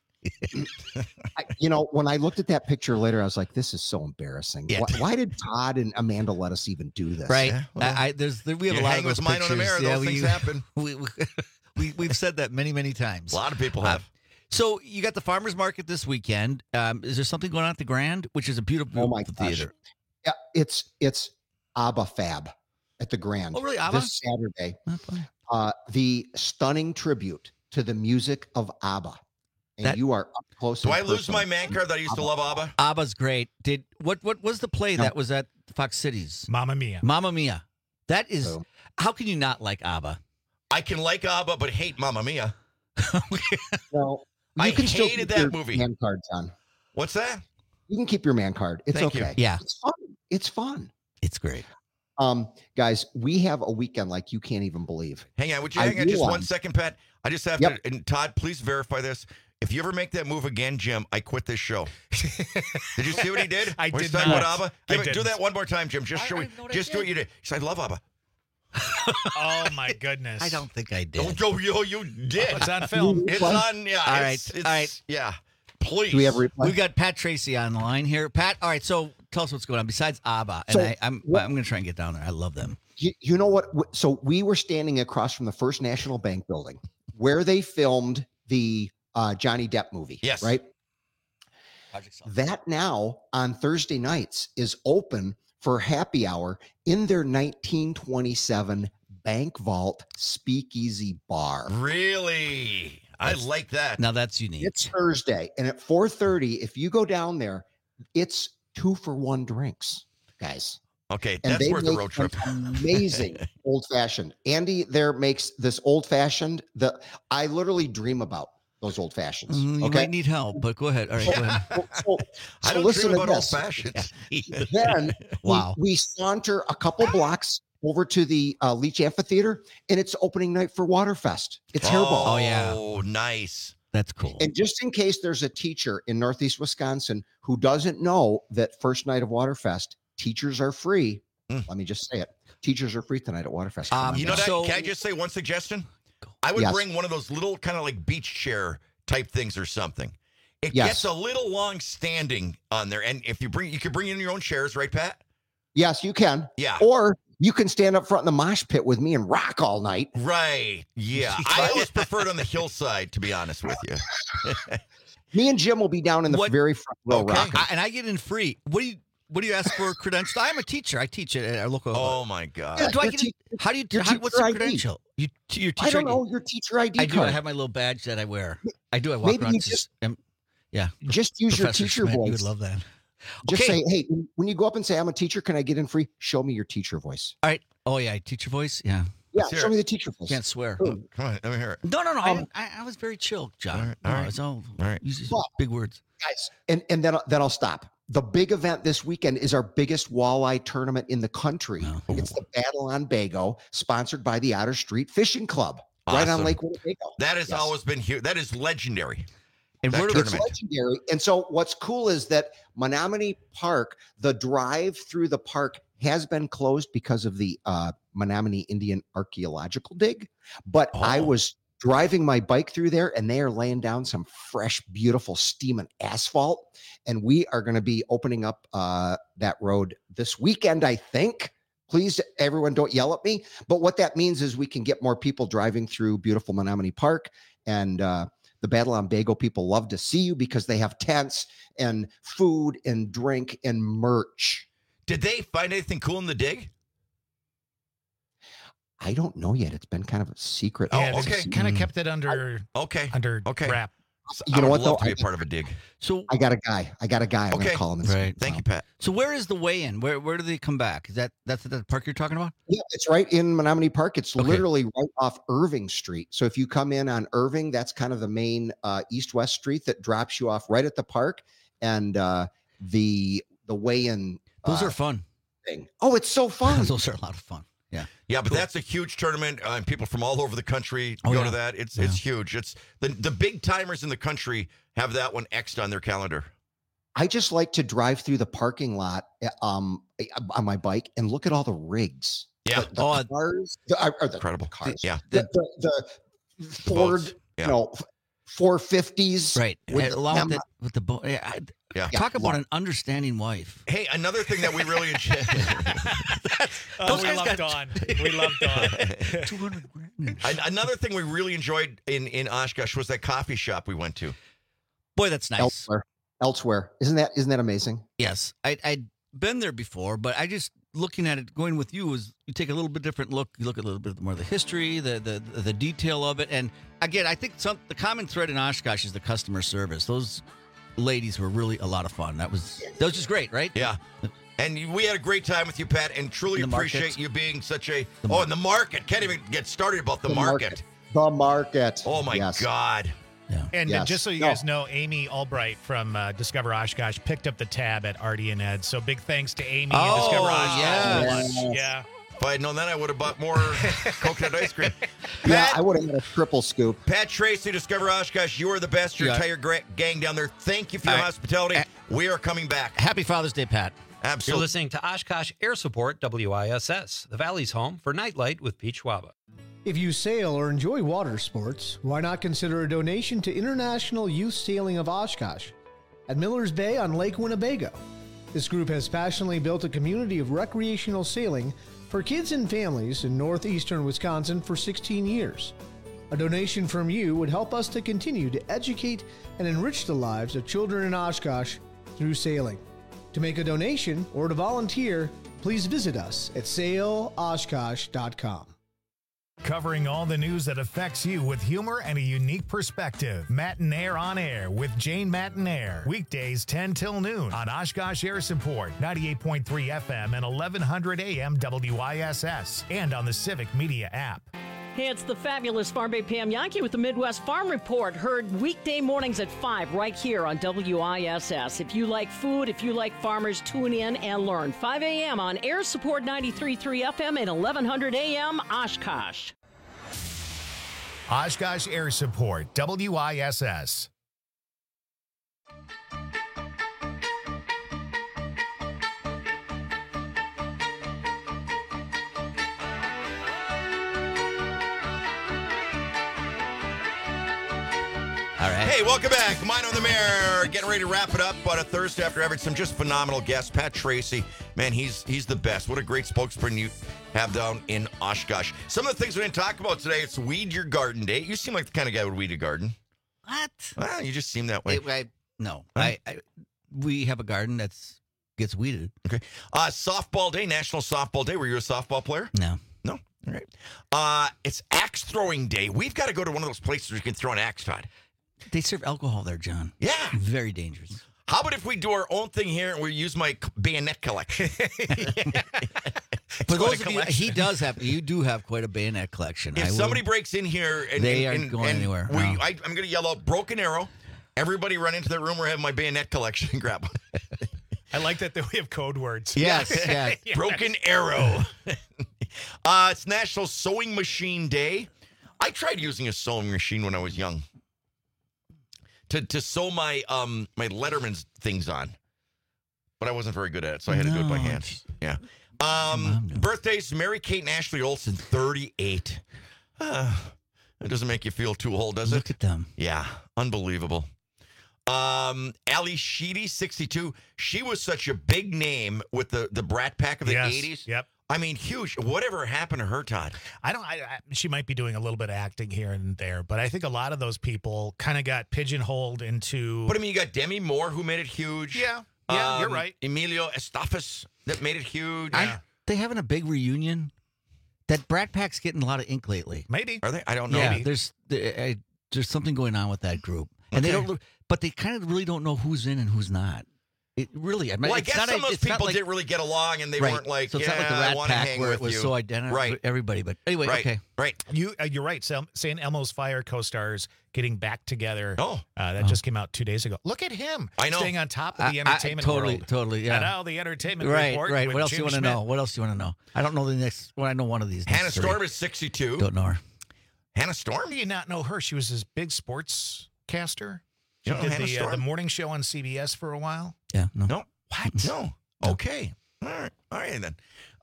when I looked at that picture later, I was like, this is so embarrassing. Yeah. Why did Todd and Amanda let us even do this? Right. Yeah, well, we have a lot of those pictures. On a mirror, those things happen. We've said that many, many times. A lot of people have. So you got the farmers market this weekend. Is there something going on at the Grand, which is a beautiful theater? Yeah, it's ABBA Fab at the Grand. Oh, really? ABBA? This Saturday. The stunning tribute to the music of ABBA. And you are up close. Do I lose my man card that I used to love ABBA? ABBA's great. What was the play that was at Fox Cities? Mamma Mia. Mamma Mia. That is, how can you not like ABBA? I can like ABBA, but hate Mamma Mia. Well, I hated that movie. Man cards on. What's that? You can keep your man card. It's Thank okay. You. Yeah. It's fun. It's great. Guys, we have a weekend like you can't even believe. Hang on. Would you hang on just 1 second, Pat? I just have to, and Todd, please verify this. If you ever make that move again, Jim, I quit this show. Did you see what he did? I did not. About ABBA? Do that one more time, Jim. Just do what you did. He said, I love ABBA. Oh my goodness! I don't think I did. Oh, you did. It's on film. It's on. Yeah. All it's, right. All right. Yeah. Please. Do we have a replay? We've got Pat Tracy on the line here. Pat, all right. So tell us what's going on besides ABBA. And So, I'm going to try and get down there. I love them. You know what? So we were standing across from the First National Bank building where they filmed the Johnny Depp movie. Yes. Right. That now on Thursday nights is open for happy hour in their 1927 Bank Vault Speakeasy Bar. Really? I like that. Now that's unique. It's Thursday, and at 4:30, if you go down there, it's 2-for-1 drinks, guys. Okay, And that's they worth the make road trip. an amazing old fashioned. Andy there makes this old fashioned that I literally dream about those old fashions. You Okay. might need help, but go ahead. All right, go ahead. I don't listen dream to about old this. fashions. Then Wow. we saunter a couple blocks over to the Leach Amphitheater, and it's opening night for Waterfest. It's Hairball. Oh, yeah. Oh, nice. That's cool. And just in case there's a teacher in Northeast Wisconsin who doesn't know that first night of Waterfest, teachers are free. Let me just say it. Teachers are free tonight at Waterfest. Come on You know down. that? Can I just say one suggestion? I would Yes. bring one of those little kind of like beach chair type things or something. It Yes. gets a little long standing on there. And if you could bring in your own chairs, right, Pat? Yes, you can. Yeah. Or you can stand up front in the mosh pit with me and rock all night. Right. Yeah. I always preferred on the hillside, to be honest with you. Me and Jim will be down in the very front row rocking. And I get in free. What do you ask for a credential? I'm a teacher. I teach at our local. Oh my God. Do I get how do you? What's teacher the ID. credential? Your teacher I don't ID. know your teacher ID I do. card. I have my little badge that I wear. I do. I walk Maybe around. you just- yeah. Just use your Professor teacher Schmidt, voice. You would love that. Just Okay. say, hey, when you go up and say, I'm a teacher, can I get in free? Show me your teacher voice. All right. Oh yeah, teacher voice. Yeah. Yeah, hear show it. me the teacher voice. Can't swear. Come on, let me hear it. No. I was very chill, John. All right, No, all right. it's all right. uses Well, big words. Guys, and then I'll stop. The big event this weekend is our biggest walleye tournament in the country. It's the Battle on Bago, sponsored by the Otter Street Fishing Club, right on Awesome. Lake Winnebago. That has Yes. always been huge. That is legendary. And That where do It's legendary. And so what's cool is that Menominee Park, the drive through the park has been closed because of the Menominee Indian archaeological dig. But I was driving my bike through there and they are laying down some fresh, beautiful steaming asphalt. And we are going to be opening up that road this weekend, I think. Please, everyone, don't yell at me. But what that means is we can get more people driving through beautiful Menominee Park. And the Battle on Bago people love to see you because they have tents and food and drink and merch. Did they find anything cool in the dig? I don't know yet. It's been kind of a secret. Yeah, kind of kept it under under wrap. You know what, though? Love to be a part of a dig. So I got a guy. I'm going to call him. and see. Right. Thank you, Pat. So where is the weigh-in? Where do they come back? Is that's the park you're talking about? Yeah, it's right in Menominee Park. It's literally right off Irving Street. So if you come in on Irving, that's kind of the main east-west street that drops you off right at the park. And the weigh-in. Those are fun. Thing. Oh, it's so fun. Those are a lot of fun. Yeah. Yeah, but that's a huge tournament, and people from all over the country Oh, go yeah. to that. It's huge. It's the big timers in the country have that one X'd on their calendar. I just like to drive through the parking lot on my bike and look at all the rigs. Yeah. The cars. The Incredible. Cars. Yeah. The Ford, Boats. Yeah. 450s. Right. With Along them. with the boat. Yeah. Talk about an understanding wife. Hey, another thing that we really enjoy. We love Dawn. We love Dawn. 200 grand. Another thing we really enjoyed in Oshkosh was that coffee shop we went to. Boy, that's nice. Elsewhere. Isn't that amazing? Yes. I'd been there before, but I just looking at it, going with you, is you take a little bit different look. You look at a little bit more of the history, the detail of it. And again, I think the common thread in Oshkosh is the customer service. Those ladies were really a lot of fun. That was just great, right? Yeah. And we had a great time with you, Pat, and truly In the market. appreciate you being such a... in the market. Can't even get started about the market. The market. Oh, my God. Yeah. And just so you guys know, Amy Albright from Discover Oshkosh picked up the tab at Artie and Ed. So big thanks to Amy and Discover Oshkosh. yes. for lunch. Yeah. If I had known that, I would have bought more coconut ice cream. Yeah, I would have had a triple scoop. Pat Tracy, Discover Oshkosh, you are the best. Your entire gang down there. Thank you for your hospitality. We are coming back. Happy Father's Day, Pat. Absolutely. You're listening to Oshkosh Air Support WISS, the Valley's home for Nightlight with Pete Schwaba. If you sail or enjoy water sports, why not consider a donation to International Youth Sailing of Oshkosh at Millers Bay on Lake Winnebago? This group has passionately built a community of recreational sailing for kids and families in northeastern Wisconsin for 16 years. A donation from you would help us to continue to educate and enrich the lives of children in Oshkosh through sailing. To make a donation or to volunteer, please visit us at sailoshkosh.com. Covering all the news that affects you with humor and a unique perspective. Matinaire on Air with Jane Matinaire. Weekdays 10 till noon on Oshkosh Air Support, 98.3 FM and 1100 AM WISS, and on the Civic Media app. Hey, it's the fabulous Farm Bay Pam Yankee with the Midwest Farm Report. Heard weekday mornings at 5 right here on WISS. If you like food, if you like farmers, tune in and learn. 5 a.m. on Air Support 93.3 FM and 1100 AM Oshkosh. Oshkosh Air Support, WISS. All right. Hey, welcome back. Mine on the Mayor. Getting ready to wrap it up on a Thursday after having some just phenomenal guests. Pat Tracy, man, he's the best. What a great spokesperson you have down in Oshkosh. Some of the things we didn't talk about today, it's Weed Your Garden Day. You seem like the kind of guy who would weed a garden. What? Well, you just seem that way. No. We have a garden that gets weeded. Okay. Softball Day, National Softball Day. Were you a softball player? No. No? All right. It's Axe Throwing Day. We've got to go to one of those places where you can throw an axe, Todd. They serve alcohol there, John. Yeah. Very dangerous. How about if we do our own thing here and we use my bayonet collection? For those of you, you do have quite a bayonet collection. If somebody breaks in here and they aren't going anywhere. I'm going to yell out broken arrow. Everybody run into the room where I have my bayonet collection and grab one. I like that we have code words. Yes. Yes. Broken arrow. It's National Sewing Machine Day. I tried using a sewing machine when I was young. To sew my my Letterman's things on, but I wasn't very good at it, so I had to do it by hand. Yeah. Birthdays: Mary Kate and Ashley Olsen, 38. That doesn't make you feel too old, does it? Look at them. Yeah, unbelievable. Ali Sheedy, 62. She was such a big name with the Brat Pack of the 80s. Yep. I mean, huge. Whatever happened to her, Todd? She might be doing a little bit of acting here and there, but I think a lot of those people kind of got pigeonholed into. But I mean, you got Demi Moore who made it huge. Yeah, you're right. Emilio Estefan that made it huge. They having a big reunion. That Brat Pack's getting a lot of ink lately. Maybe are they? I don't know. Yeah, there's something going on with that group, and they don't. But they kind of really don't know who's in and who's not. It really, I mean, I guess some of those people didn't really get along, and they weren't like, so it's not like the Rat Pack where it was so identical, right? Everybody, but anyway, okay, right. You're right. St. Elmo's Fire co-stars getting back together. That just came out 2 days ago. Look at him. I know. Staying on top of the entertainment world. Totally, yeah. And now the entertainment report. Right. With What else Jim do you want to know? What else do you want to know? I don't know the next. Well, I know one of these. Hannah Storm is 62. Don't know her. Hannah Storm? How do you not know her? She was this big sports caster. She You don't know did Hannah Storm? the morning show on CBS for a while. Yeah. No. What? No. Okay. All right then.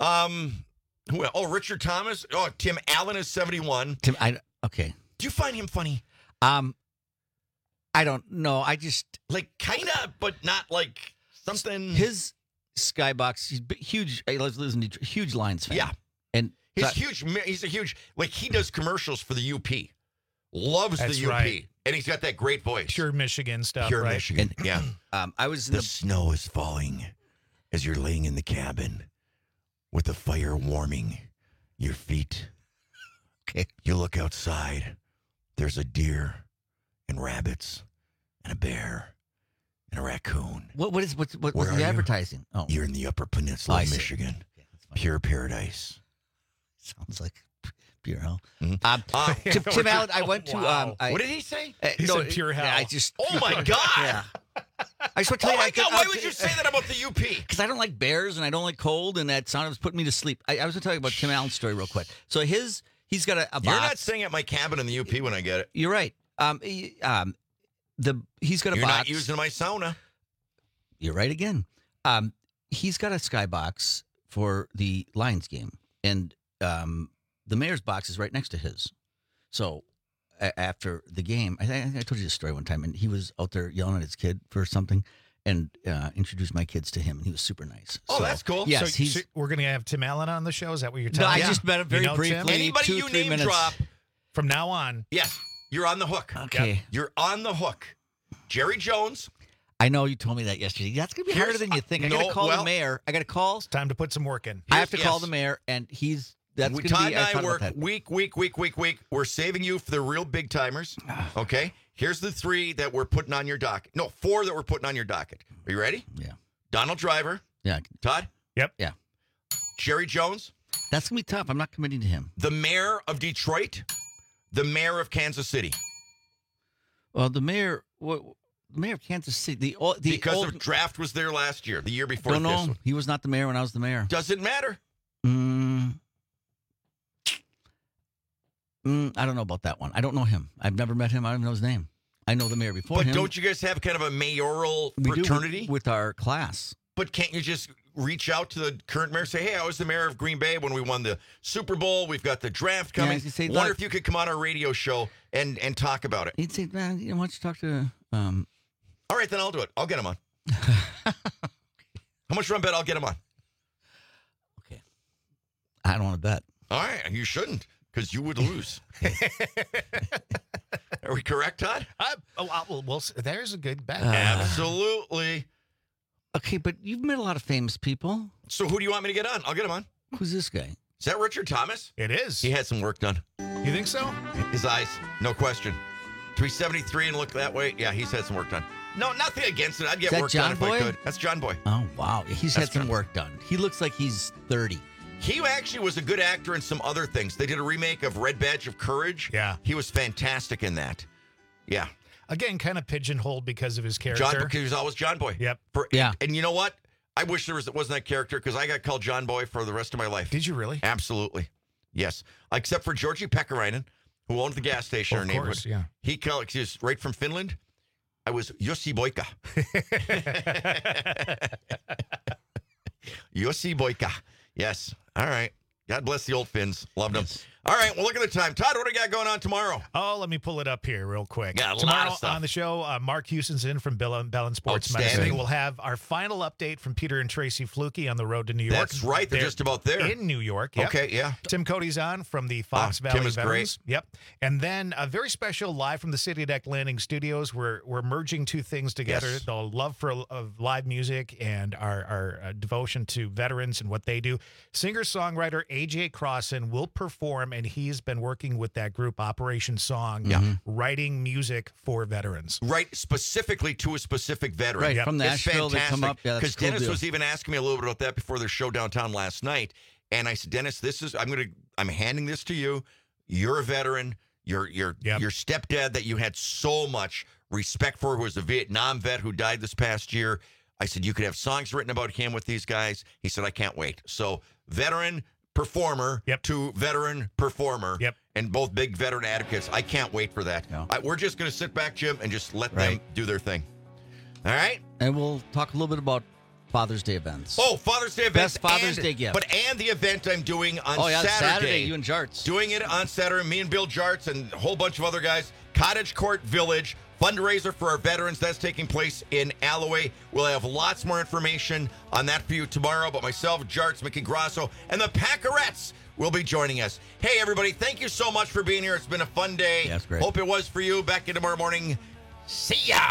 Who else? Oh, Richard Thomas. Oh, Tim Allen is 71. Okay. Do you find him funny? I don't know. I just like kind of, but not like something. His Skybox. He's huge. I lives in Detroit, huge Lions fan. Yeah. And he's a huge. Like he does commercials for the UP. Loves the UP. Right. And he's got that great voice. Pure Michigan stuff. Pure right? Michigan. Yeah. I was in the snow is falling as you're laying in the cabin with the fire warming your feet. Okay. You look outside. There's a deer and rabbits and a bear and a raccoon. What's the advertising? Oh, you're in the Upper Peninsula of Michigan. Okay, pure paradise. Sounds like pure hell. Mm-hmm. Tim Allen, I went to. What did he say? He said pure hell. Oh my God! Yeah. I just want to tell you. Oh my God! Why would you say that about the UP? Because I don't like bears and I don't like cold, and that sound was putting me to sleep. I was going to tell you about Tim Allen's story real quick. So he's got a box. You're not staying at my cabin in the UP when I get it. You're right. He's got a You're box. not using my sauna. You're right again. he's got a skybox for the Lions game, and the mayor's box is right next to his. So after the game, I told you this story one time, and he was out there yelling at his kid for something, and introduced my kids to him, and he was super nice. Oh, so, that's cool. Yes, so we're going to have Tim Allen on the show. Is that what you're telling me? No, I just met him very briefly. Tim? Anybody 2-3 name minutes. drop from now on. Yes, you're on the hook. Okay. Yep. You're on the hook. Jerry Jones. I know you told me that yesterday. That's going to be harder than you think. I got to call the mayor. I got to call. It's time to put some work in. I have to call the mayor, and that's going to be. Todd and I work week. We're saving you for the real big timers. Okay. Here's the 3 that we're putting on your docket. No, 4 that we're putting on your docket. Are you ready? Yeah. Donald Driver. Yeah. Todd? Yep. Yeah. Jerry Jones. That's going to be tough. I'm not committing to him. The mayor of Detroit. The mayor of Kansas City. Well, the mayor of Kansas City. Because of draft was there last year, the year before Don't this know. one. He was not the mayor when I was the mayor. Doesn't matter. I don't know about that one. I don't know him. I've never met him. I don't know his name. I know the mayor before him. But don't you guys have kind of a mayoral fraternity? With our class. But can't you just reach out to the current mayor and say, hey, I was the mayor of Green Bay when we won the Super Bowl. We've got the draft coming. Yeah, wonder if you could come on our radio show and talk about it. He'd say, man, why don't you talk to... All right, then I'll do it. I'll get him on. How much run bet I'll get him on? Okay. I don't want to bet. All right, you shouldn't, because you would lose. Are we correct, Todd? Well, there's a good bet. Absolutely. Okay, but you've met a lot of famous people. So who do you want me to get on? I'll get him on. Who's this guy? Is that Richard Thomas? It is. He had some work done. You think so? His eyes, no question. 373 and look that way. Yeah, he's had some work done. No, nothing against it. I'd get work done if I could. That's John Boy. Oh, wow. He's had some work done. He looks like he's 30. He actually was a good actor in some other things. They did a remake of Red Badge of Courage. Yeah. He was fantastic in that. Yeah. Again, kind of pigeonholed because of his character. John, because he was always John Boy. Yep. And you know what? I wish it wasn't that character because I got called John Boy for the rest of my life. Did you really? Absolutely. Yes. Except for Georgie Pekkarainen, who owned the gas station in our neighborhood. Course, yeah. He was right from Finland. I was Jussi Boika. Jussi Boika. Yes. All right. God bless the old Finns. Loved them. All right. Well, look at the time. Todd, what do we got going on tomorrow? Oh, let me pull it up here real quick. Got a tomorrow lot of stuff. On the show, Mark Houston's in from Bellin Sports Medicine. We'll have our final update from Peter and Tracy Fluke on the road to New York. That's right. They're just about there. In New York. Yep. Okay, yeah. Tim Cody's on from the Fox Valley Tim is Veterans. great. Yep. And then a very special live from the City Deck Landing Studios. We're merging two things together. Yes. The love for live music and our devotion to veterans and what they do. Singer-songwriter AJ Crossan will perform, and he's been working with that group, Operation Song, writing music for veterans. Right, specifically to a specific veteran. Right, from Nashville, it's they come up. Yeah, because that's a cool Dennis deal. was even asking me a little bit about that before their show downtown last night. And I said, Dennis, I'm handing this to you. You're a veteran. Your stepdad that you had so much respect for, who was a Vietnam vet who died this past year. I said, you could have songs written about him with these guys. He said, I can't wait. So veteran performer to veteran performer. And both big veteran advocates. I can't wait for that. We're just going to sit back, Jim, and just let them do their thing. All right? And we'll talk a little bit about Father's Day events. Oh, Father's Day events. Best Father's Day gift. And the event I'm doing on Saturday, you and Jarts. Doing it on Saturday, me and Bill Jarts and a whole bunch of other guys. Cottage Court Village, fundraiser for our veterans. That's taking place in Alloway. We'll have lots more information on that for you tomorrow. But myself, Jarts, Mickey Grasso, and the Packerettes will be joining us. Hey, everybody, thank you so much for being here. It's been a fun day. Yeah, that's great. Hope it was for you. Back in tomorrow morning. See ya.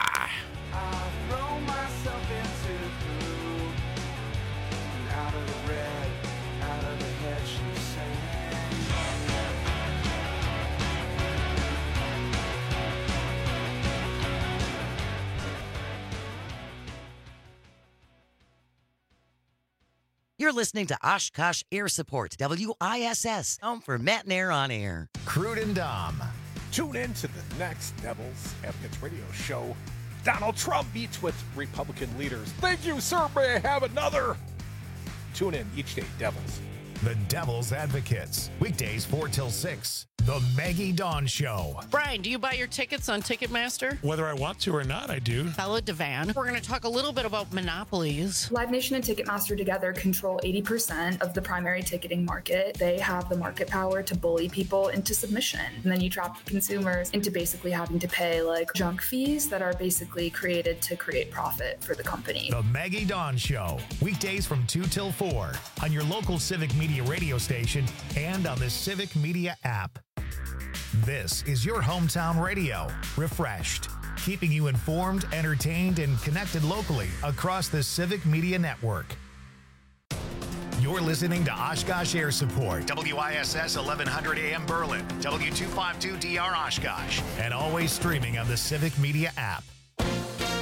You're listening to Oshkosh Air Support, WISS, home for Matt and Air on air. Crude and Dom. Tune in to the next Devil's Advocates radio show. Donald Trump meets with Republican leaders. Thank you, sir. May I have another? Tune in each day, Devils. The Devil's Advocates. Weekdays 4 till 6. The Maggie Dawn Show. Brian, do you buy your tickets on Ticketmaster? Whether I want to or not, I do. Bella Devan. We're going to talk a little bit about monopolies. Live Nation and Ticketmaster together control 80% of the primary ticketing market. They have the market power to bully people into submission. And then you trap the consumers into basically having to pay like junk fees that are basically created to create profit for the company. The Maggie Dawn Show. Weekdays from 2 till 4 on your local Civic Media radio station and on the Civic Media app. This is your hometown radio, refreshed, keeping you informed, entertained, and connected locally across the Civic Media Network. You're listening to Oshkosh Air Support, WISS 1100 AM Berlin, W252DR Oshkosh, and always streaming on the Civic Media app.